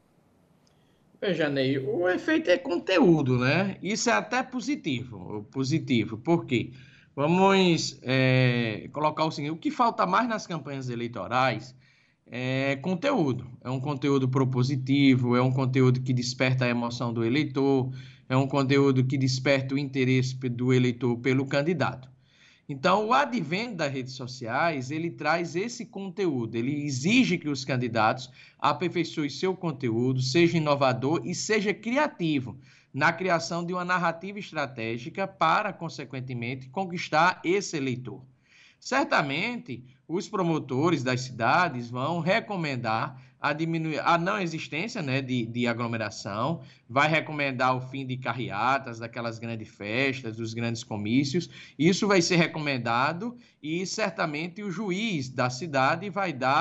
I: Veja, Ney, o efeito é conteúdo, né? Isso é até positivo. Por quê? Vamos colocar o seguinte, o que falta mais nas campanhas eleitorais é conteúdo. É um conteúdo propositivo, é um conteúdo que desperta a emoção do eleitor, é um conteúdo que desperta o interesse do eleitor pelo candidato. Então, o advento das redes sociais, ele traz esse conteúdo, ele exige que os candidatos aperfeiçoem seu conteúdo, seja inovador e seja criativo na criação de uma narrativa estratégica para, consequentemente, conquistar esse eleitor. Certamente, os promotores das cidades vão recomendar a não existência, né, de aglomeração, vai recomendar o fim de carreatas, daquelas grandes festas, dos grandes comícios. Isso vai ser recomendado e certamente o juiz da cidade vai dar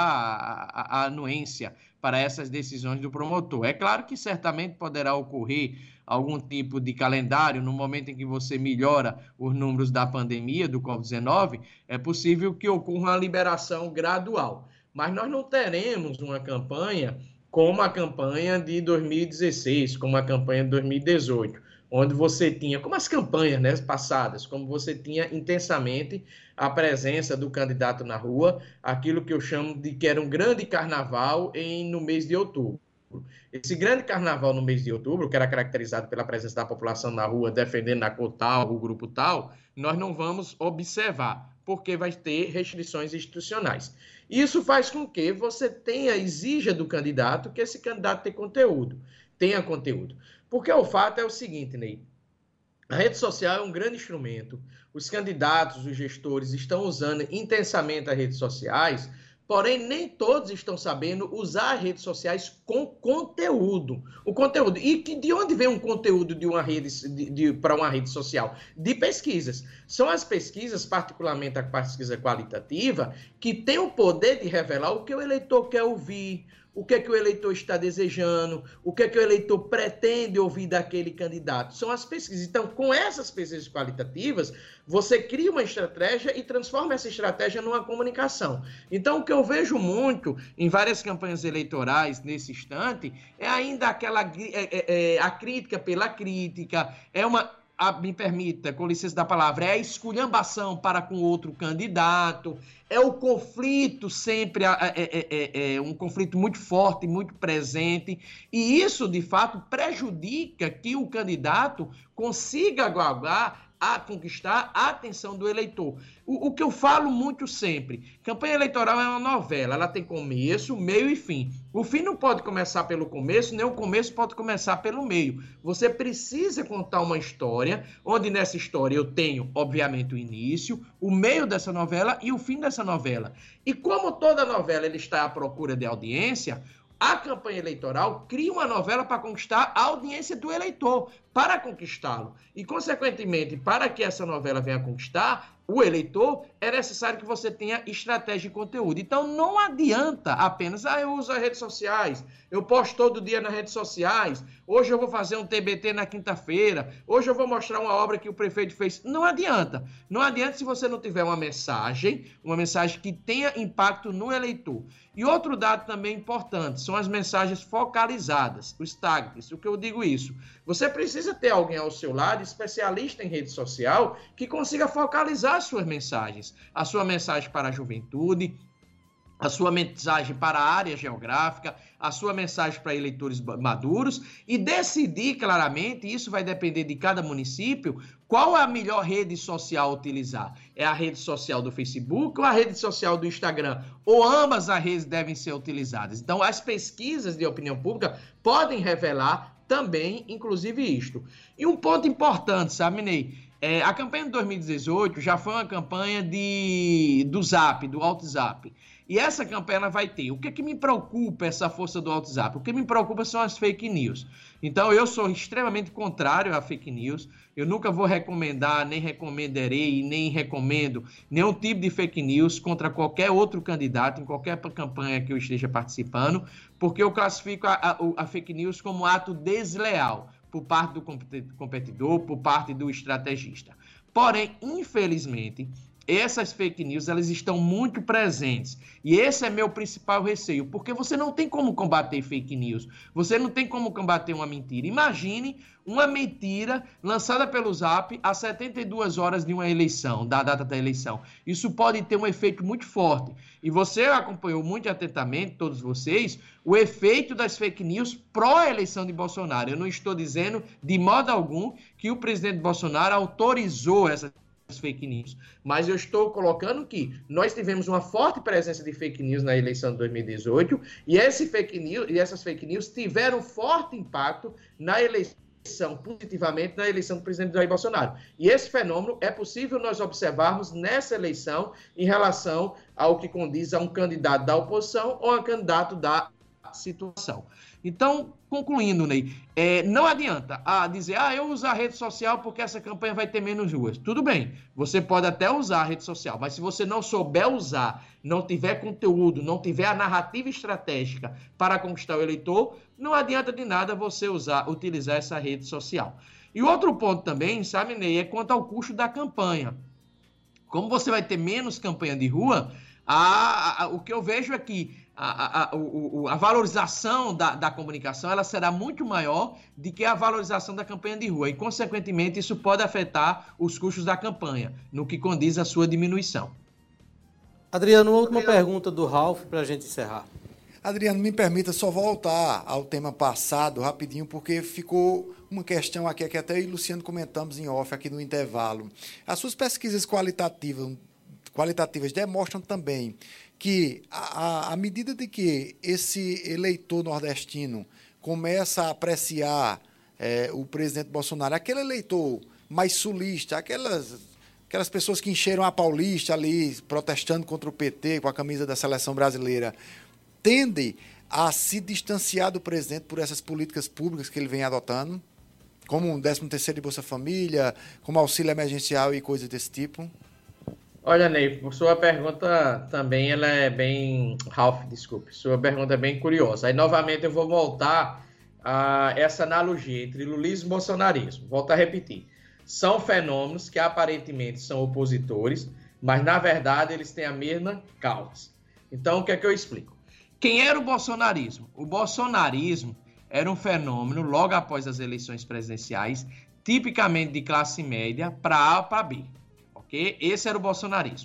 I: a anuência para essas decisões do promotor. É claro que certamente poderá ocorrer algum tipo de calendário no momento em que você melhora os números da pandemia do Covid-19, é possível que ocorra uma liberação gradual. Mas nós não teremos uma campanha como a campanha de 2016, como a campanha de 2018, onde você tinha, como as campanhas, né, passadas, como você tinha intensamente a presença do candidato na rua, aquilo que eu chamo de que era um grande carnaval no mês de outubro. Esse grande carnaval no mês de outubro, que era caracterizado pela presença da população na rua defendendo a cor tal, o grupo tal, nós não vamos observar, porque vai ter restrições institucionais. Isso faz com que você exija do candidato que esse candidato tenha conteúdo. Porque o fato é o seguinte, Ney, a rede social é um grande instrumento, os candidatos, os gestores estão usando intensamente as redes sociais, porém, nem todos estão sabendo usar as redes sociais com conteúdo. O conteúdo. E de onde vem um conteúdo de uma rede para uma rede social? De pesquisas. São as pesquisas, particularmente a pesquisa qualitativa, que tem o poder de revelar o que o eleitor quer ouvir, o que é que o eleitor está desejando, o que é que o eleitor pretende ouvir daquele candidato. São as pesquisas. Então, com essas pesquisas qualitativas, você cria uma estratégia e transforma essa estratégia numa comunicação. Então, o que eu vejo muito em várias campanhas eleitorais nesse instante é ainda a crítica pela crítica, me permita, com licença da palavra, é a esculhambação para com outro candidato, é o conflito sempre, um conflito muito forte, muito presente, e isso, de fato, prejudica que o candidato consiga galgar a conquistar a atenção do eleitor. O que eu falo muito sempre, campanha eleitoral é uma novela, ela tem começo, meio e fim. O fim não pode começar pelo começo, nem o começo pode começar pelo meio. Você precisa contar uma história, onde nessa história eu tenho, obviamente, o início, o meio dessa novela e o fim dessa novela. E como toda novela ele está à procura de audiência, a campanha eleitoral cria uma novela para conquistar a audiência do eleitor, para conquistá-lo. E, consequentemente, para que essa novela venha conquistar o eleitor, é necessário que você tenha estratégia e conteúdo. Então, não adianta apenas, eu uso as redes sociais, eu posto todo dia nas redes sociais, hoje eu vou fazer um TBT na quinta-feira, hoje eu vou mostrar uma obra que o prefeito fez. Não adianta. Não adianta se você não tiver uma mensagem que tenha impacto no eleitor. E outro dado também importante, são as mensagens focalizadas, os tags. O que eu digo isso? Você precisa ter alguém ao seu lado, especialista em rede social, que consiga focalizar as suas mensagens. A sua mensagem para a juventude, a sua mensagem para a área geográfica, a sua mensagem para eleitores maduros e decidir claramente, isso vai depender de cada município, qual é a melhor rede social a utilizar. É a rede social do Facebook ou a rede social do Instagram? Ou ambas as redes devem ser utilizadas? Então, as pesquisas de opinião pública podem revelar também, inclusive, isto. E um ponto importante, sabe, Ney? A campanha de 2018 já foi uma campanha do Zap, do WhatsApp.
K: E essa campanha ela vai ter. O que é que me preocupa essa força do WhatsApp? O que me preocupa são as fake news. Então, eu sou extremamente contrário a fake news. Eu nunca vou recomendar, nem recomendarei, nem recomendo nenhum tipo de fake news contra qualquer outro candidato, em qualquer campanha que eu esteja participando, porque eu classifico a fake news como ato desleal por parte do competidor, por parte do estrategista. Porém, infelizmente, essas fake news, elas estão muito presentes. E esse é meu principal receio, porque você não tem como combater fake news. Você não tem como combater uma mentira. Imagine uma mentira lançada pelo Zap a 72 horas de uma eleição, da data da eleição. Isso pode ter um efeito muito forte. E você acompanhou muito atentamente, todos vocês, o efeito das fake news pró-eleição de Bolsonaro. Eu não estou dizendo, de modo algum, que o presidente Bolsonaro autorizou essas fake news, mas eu estou colocando que nós tivemos uma forte presença de fake news na eleição de 2018 e essas fake news tiveram forte impacto na eleição, positivamente na eleição do presidente Jair Bolsonaro. E esse fenômeno é possível nós observarmos nessa eleição em relação ao que condiz a um candidato da oposição ou a um candidato da situação. Então, concluindo, Ney, não adianta dizer, eu uso a rede social porque essa campanha vai ter menos ruas. Tudo bem, você pode até usar a rede social, mas se você não souber usar, não tiver conteúdo, não tiver a narrativa estratégica para conquistar o eleitor, não adianta de nada você utilizar essa rede social. E outro ponto também, sabe, Ney, é quanto ao custo da campanha. Como você vai ter menos campanha de rua, o que eu vejo é que a valorização da comunicação ela será muito maior do que a valorização da campanha de rua e, consequentemente, isso pode afetar os custos da campanha, no que condiz a sua diminuição.
B: Adriano, uma última pergunta do Ralf para a gente encerrar.
D: Adriano, me permita só voltar ao tema passado rapidinho, porque ficou uma questão aqui que até eu e o Luciano comentamos em off aqui no intervalo. As suas pesquisas qualitativas demonstram também que, à medida de que esse eleitor nordestino começa a apreciar o presidente Bolsonaro, aquele eleitor mais sulista, aquelas pessoas que encheram a Paulista ali, protestando contra o PT com a camisa da seleção brasileira, tende a se distanciar do presidente por essas políticas públicas que ele vem adotando, como o 13º de Bolsa Família, como auxílio emergencial e coisas desse tipo?
I: Olha, Ney, sua pergunta também ela é bem... Ralf, desculpe. Sua pergunta é bem curiosa. Aí, novamente, eu vou voltar a essa analogia entre lulismo e bolsonarismo. Volto a repetir. São fenômenos que aparentemente são opositores, mas, na verdade, eles têm a mesma causa. Então, o que é que eu explico? Quem era o bolsonarismo? O bolsonarismo era um fenômeno, logo após as eleições presidenciais, tipicamente de classe média para A ou para B. Okay? Esse era o bolsonarismo.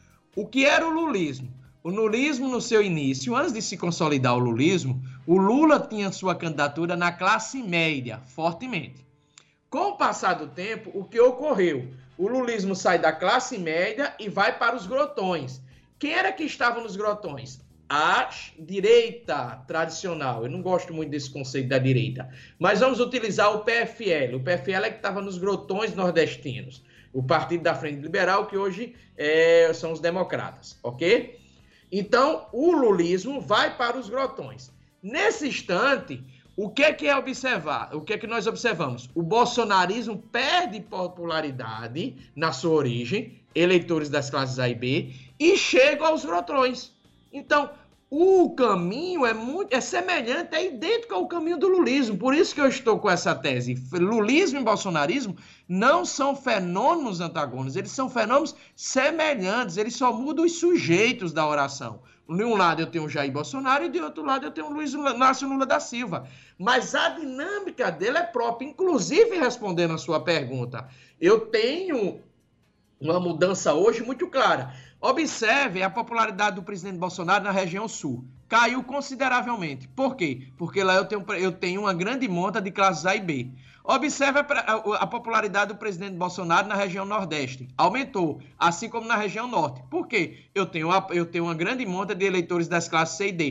I: O que era o lulismo? O lulismo, no seu início, antes de se consolidar o lulismo, o Lula tinha sua candidatura na classe média, fortemente. Com o passar do tempo, o que ocorreu? O lulismo sai da classe média e vai para os grotões. Quem era que estava nos grotões? A direita tradicional. Eu não gosto muito desse conceito da direita. Mas vamos utilizar o PFL. O PFL é que estava nos grotões nordestinos. O Partido da Frente Liberal, que hoje são os democratas, ok? Então, o lulismo vai para os grotões. Nesse instante, o que é observar? O que é que nós observamos? O bolsonarismo perde popularidade na sua origem, eleitores das classes A e B, e chega aos grotões. Então, o caminho é semelhante, é idêntico ao caminho do lulismo. Por isso que eu estou com essa tese. Lulismo e bolsonarismo não são fenômenos antagônicos, eles são fenômenos semelhantes, eles só mudam os sujeitos da oração. De um lado eu tenho o Jair Bolsonaro e de outro lado eu tenho o Luiz Inácio Lula da Silva. Mas a dinâmica dele é própria. Inclusive, respondendo a sua pergunta, eu tenho uma mudança hoje muito clara. Observe a popularidade do presidente Bolsonaro na região sul. Caiu consideravelmente. Por quê? Porque lá eu tenho uma grande monta de classes A e B. Observe a popularidade do presidente Bolsonaro na região nordeste. Aumentou, assim como na região norte. Por quê? Eu tenho uma grande monta de eleitores das classes C e D.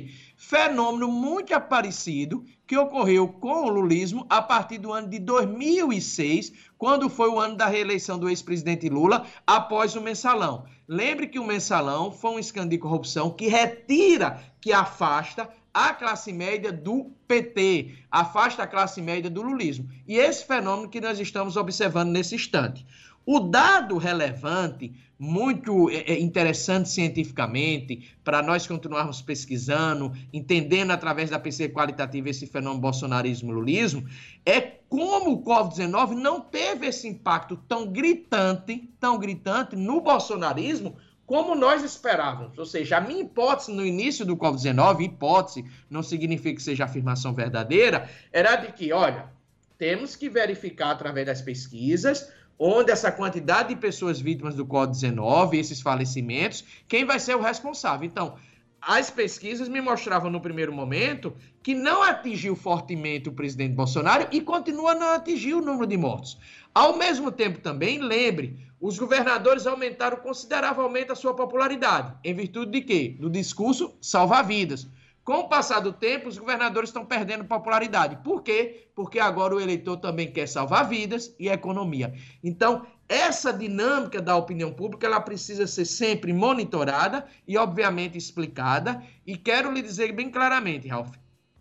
K: fenômeno muito parecido que ocorreu com o lulismo a partir do ano de 2006, quando foi o ano da reeleição do ex-presidente Lula após o mensalão. Lembre que o mensalão foi um escândalo de corrupção que retira, que afasta a classe média do PT, afasta a classe média do lulismo. E esse fenômeno que nós estamos observando nesse instante. O dado relevante, muito interessante cientificamente, para nós continuarmos pesquisando, entendendo através da pesquisa qualitativa esse fenômeno bolsonarismo-lulismo, é como o Covid-19 não teve esse impacto tão gritante no bolsonarismo como nós esperávamos. Ou seja, a minha hipótese no início do Covid-19, hipótese não significa que seja afirmação verdadeira, era de que, olha, temos que verificar através das pesquisas onde essa quantidade de pessoas vítimas do Covid-19, esses falecimentos, quem vai ser o responsável. Então, as pesquisas me mostravam no primeiro momento que não atingiu fortemente o presidente Bolsonaro e continua a não atingir o número de mortos. Ao mesmo tempo também, lembre, os governadores aumentaram consideravelmente a sua popularidade. Em virtude de quê? Do discurso salvar vidas. Com o passar do tempo, os governadores estão perdendo popularidade. Por quê? Porque agora o eleitor também quer salvar vidas e economia. Então, essa dinâmica da opinião pública, ela precisa ser sempre monitorada e, obviamente, explicada. E quero lhe dizer bem claramente, Ralf,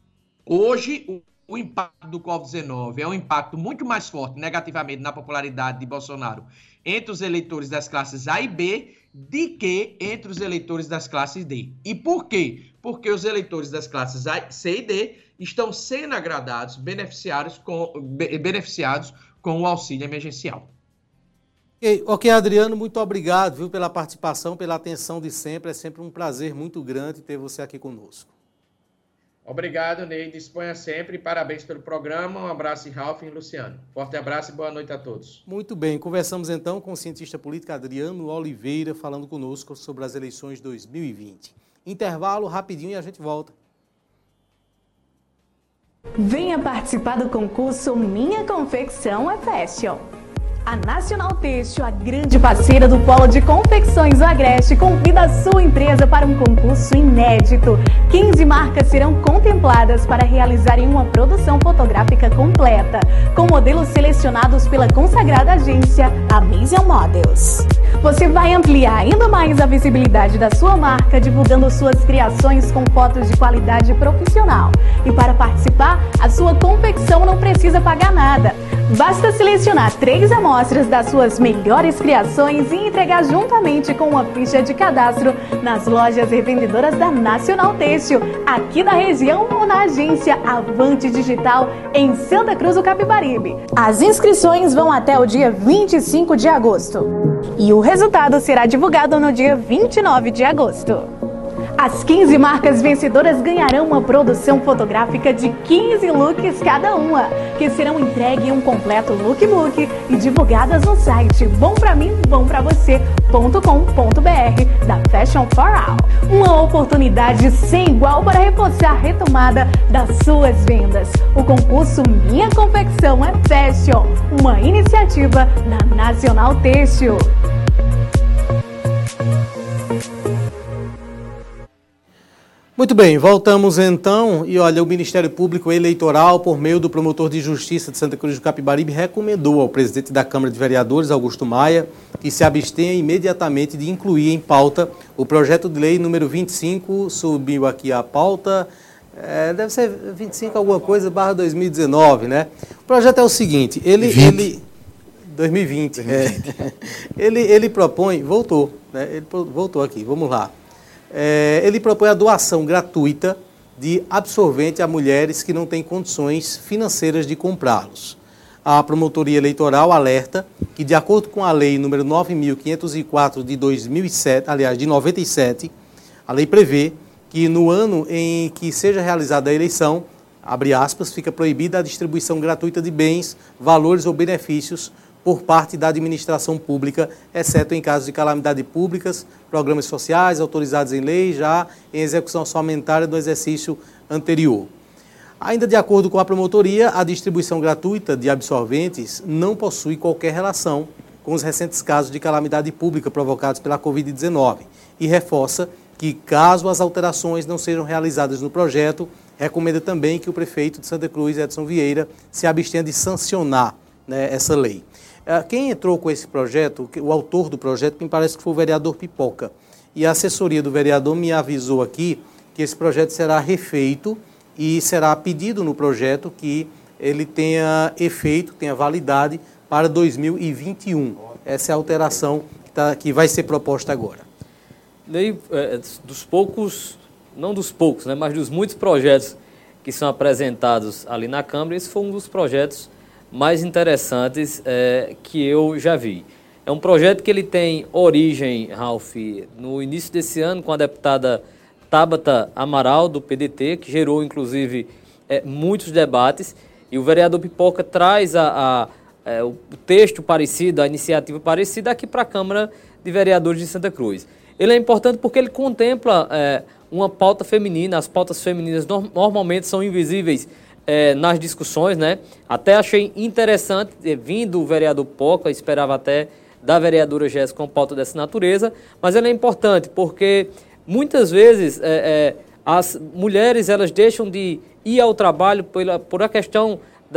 K: hoje o impacto do Covid-19 é um impacto muito mais forte negativamente na popularidade de Bolsonaro entre os eleitores das classes A e B de que entre os eleitores das classes D. E por quê? Porque os eleitores das classes A, C e D estão sendo agradados, beneficiados com o auxílio emergencial.
B: Ok, Adriano, muito obrigado, viu, pela participação, pela atenção de sempre. É sempre um prazer muito grande ter você aqui conosco.
K: Obrigado, Ney. Disponha sempre. Parabéns pelo programa. Um abraço em Ralf e em Luciano. Forte abraço e boa noite a todos.
B: Muito bem. Conversamos então com o cientista político Adriano Oliveira, falando conosco sobre as eleições 2020. Intervalo rapidinho e a gente volta.
H: Venha participar do concurso Minha Confecção é Fashion. A Nacional Têxtil, a grande parceira do Polo de Confecções do Agreste, convida a sua empresa para um concurso inédito. 15 marcas serão contempladas para realizarem uma produção fotográfica completa, com modelos selecionados pela consagrada agência Amazing Models. Você vai ampliar ainda mais a visibilidade da sua marca, divulgando suas criações com fotos de qualidade profissional. E para participar, a sua confecção não precisa pagar nada. Basta selecionar 3 amostras das suas melhores criações e entregar juntamente com uma ficha de cadastro nas lojas revendedoras da Nacional Têxtil, aqui da região ou na agência Avante Digital, em Santa Cruz do Capibaribe. As inscrições vão até o dia 25 de agosto e o resultado será divulgado no dia 29 de agosto. As 15 marcas vencedoras ganharão uma produção fotográfica de 15 looks cada uma, que serão entregues em um completo lookbook e divulgadas no site bompramim.com.br da Fashion for All. Uma oportunidade sem igual para reforçar a retomada das suas vendas. O concurso Minha Confecção é Fashion, uma iniciativa da Nacional Têxtil.
B: Muito bem, voltamos então e olha, o Ministério Público Eleitoral, por meio do promotor de Justiça de Santa Cruz do Capibaribe, recomendou ao presidente da Câmara de Vereadores, Augusto Maia, que se abstenha imediatamente de incluir em pauta o projeto de lei número 25, subiu aqui a pauta, deve ser 25 alguma coisa, /2019, né? O projeto é o seguinte, ele 2020. Ele propõe, voltou, né? Ele voltou aqui, vamos lá. Ele propõe a doação gratuita de absorvente a mulheres que não têm condições financeiras de comprá-los. A Promotoria Eleitoral alerta que, de acordo com a Lei número 9.504 de 2007, aliás, de 97, a lei prevê que no ano em que seja realizada a eleição, abre aspas, fica proibida a distribuição gratuita de bens, valores ou benefícios por parte da administração pública, exceto em casos de calamidade públicas, programas sociais autorizados em lei, já em execução orçamentária do exercício anterior. Ainda de acordo com a promotoria, a distribuição gratuita de absorventes não possui qualquer relação com os recentes casos de calamidade pública provocados pela Covid-19 e reforça que, caso as alterações não sejam realizadas no projeto, recomenda também que o prefeito de Santa Cruz, Edson Vieira, se abstenha de sancionar, né, essa lei. Quem entrou com esse projeto, o autor do projeto, me parece que foi o vereador Pipoca. E a assessoria do vereador me avisou aqui que esse projeto será refeito e será pedido no projeto que ele tenha efeito, tenha validade para 2021. Essa é a alteração que vai ser proposta agora.
C: Daí, dos poucos, não dos poucos, né, mas dos muitos projetos que são apresentados ali na Câmara, esse foi um dos projetos mais interessantes que eu já vi. É um projeto que ele tem origem, Ralf, no início desse ano, com a deputada Tabata Amaral, do PDT, que gerou, inclusive, muitos debates, e o vereador Pipoca traz o texto parecido, a iniciativa parecida aqui para a Câmara de Vereadores de Santa Cruz. Ele é importante porque ele contempla uma pauta feminina. As pautas femininas normalmente são invisíveis nas discussões, né? Até achei interessante, vindo o vereador Pipoca, esperava até da vereadora Jéssica uma pauta dessa natureza, mas ela é importante porque muitas vezes as mulheres elas deixam de ir ao trabalho por a questão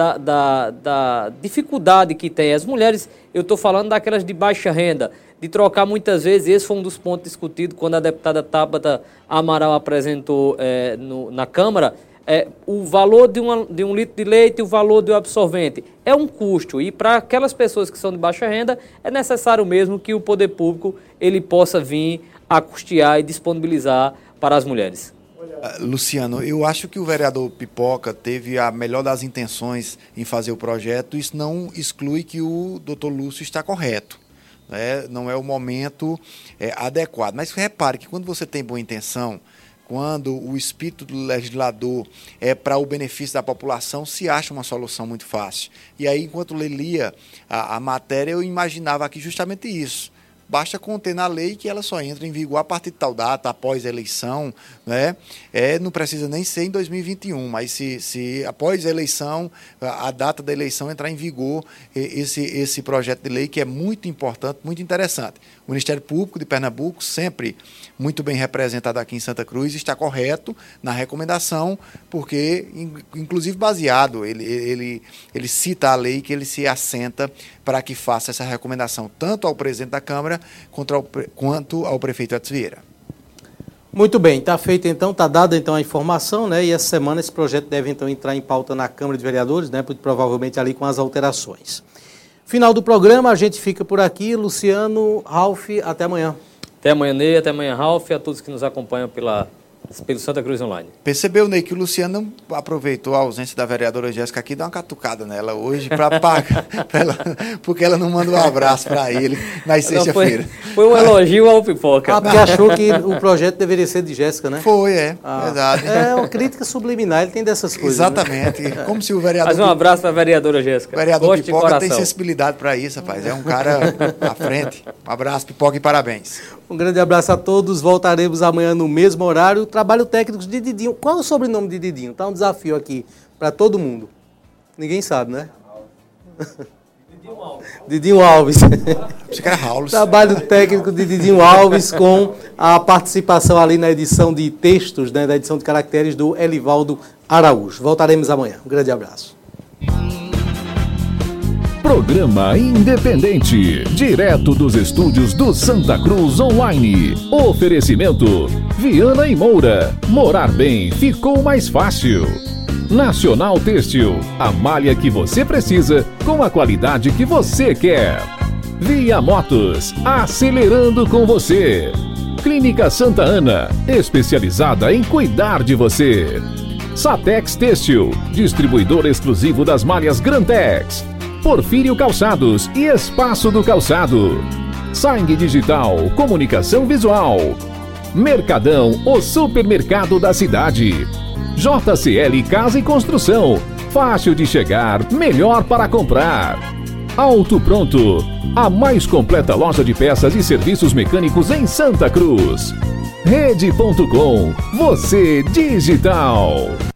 C: da dificuldade que tem. As mulheres, eu estou falando daquelas de baixa renda, de trocar muitas vezes, esse foi um dos pontos discutidos quando a deputada Tabata Amaral apresentou na Câmara, o valor de um litro de leite e o valor do absorvente. É um custo e para aquelas pessoas que são de baixa renda é necessário mesmo que o poder público ele possa vir a custear e disponibilizar para as mulheres.
D: Luciano, eu acho que o vereador Pipoca teve a melhor das intenções em fazer o projeto. Isso não exclui que o doutor Lúcio está correto, né? Não é o momento adequado. Mas repare que quando você tem boa intenção, quando o espírito do legislador é para o benefício da população, se acha uma solução muito fácil. E aí, enquanto eu lia a matéria, eu imaginava aqui justamente isso. Basta conter na lei que ela só entra em vigor a partir de tal data, após a eleição, né? Não precisa nem ser em 2021, mas se após a eleição, a data da eleição entrar em vigor, esse projeto de lei que é muito importante, muito interessante. O Ministério Público de Pernambuco, sempre muito bem representado aqui em Santa Cruz, está correto na recomendação, porque, inclusive baseado, ele cita a lei que ele se assenta para que faça essa recomendação, tanto ao presidente da Câmara quanto ao prefeito Edson Vieira.
B: Muito bem, está feita então, está dada então a informação, né? E essa semana esse projeto deve então entrar em pauta na Câmara de Vereadores, né? Provavelmente ali com as alterações. Final do programa, a gente fica por aqui. Luciano, Ralf, até amanhã.
C: Até amanhã, Ney, até amanhã, Ralf, a todos que nos acompanham pelo Santa Cruz Online.
D: Percebeu, Ney, que o Luciano aproveitou a ausência da vereadora Jéssica aqui e deu uma catucada nela hoje para pagar, porque ela não manda um abraço para ele na sexta-feira.
C: Foi um elogio ao Pipoca.
B: Porque achou que o projeto deveria ser de Jéssica, né?
D: Foi, verdade.
B: É uma crítica subliminar, ele tem dessas coisas.
D: Exatamente. Né? Como se o vereador...
C: Mas um abraço para a vereadora Jéssica.
D: O vereador Pipoca tem sensibilidade para isso, rapaz. É um cara à frente. Um abraço, Pipoca, e parabéns.
B: Um grande abraço a todos. Voltaremos amanhã no mesmo horário. Trabalho técnico de Didinho. Qual é o sobrenome de Didinho? Está um desafio aqui para todo mundo. Ninguém sabe, né? Didinho Alves.
D: Acho que era Raul.
B: Trabalho técnico de Didinho Alves com a participação ali na edição de textos, né, da edição de caracteres do Elivaldo Araújo. Voltaremos amanhã. Um grande abraço.
A: Programa Independente, direto dos estúdios do Santa Cruz Online. Oferecimento: Viana e Moura. Morar bem ficou mais fácil. Nacional Têxtil, a malha que você precisa com a qualidade que você quer. Via Motos, acelerando com você. Clínica Santa Ana, especializada em cuidar de você. Satex Têxtil, distribuidor exclusivo das malhas Grantex. Porfírio Calçados e Espaço do Calçado. Sangue Digital, comunicação visual. Mercadão, o supermercado da cidade. JCL Casa e Construção, fácil de chegar, melhor para comprar. Auto Pronto, a mais completa loja de peças e serviços mecânicos em Santa Cruz. Rede.com, você digital.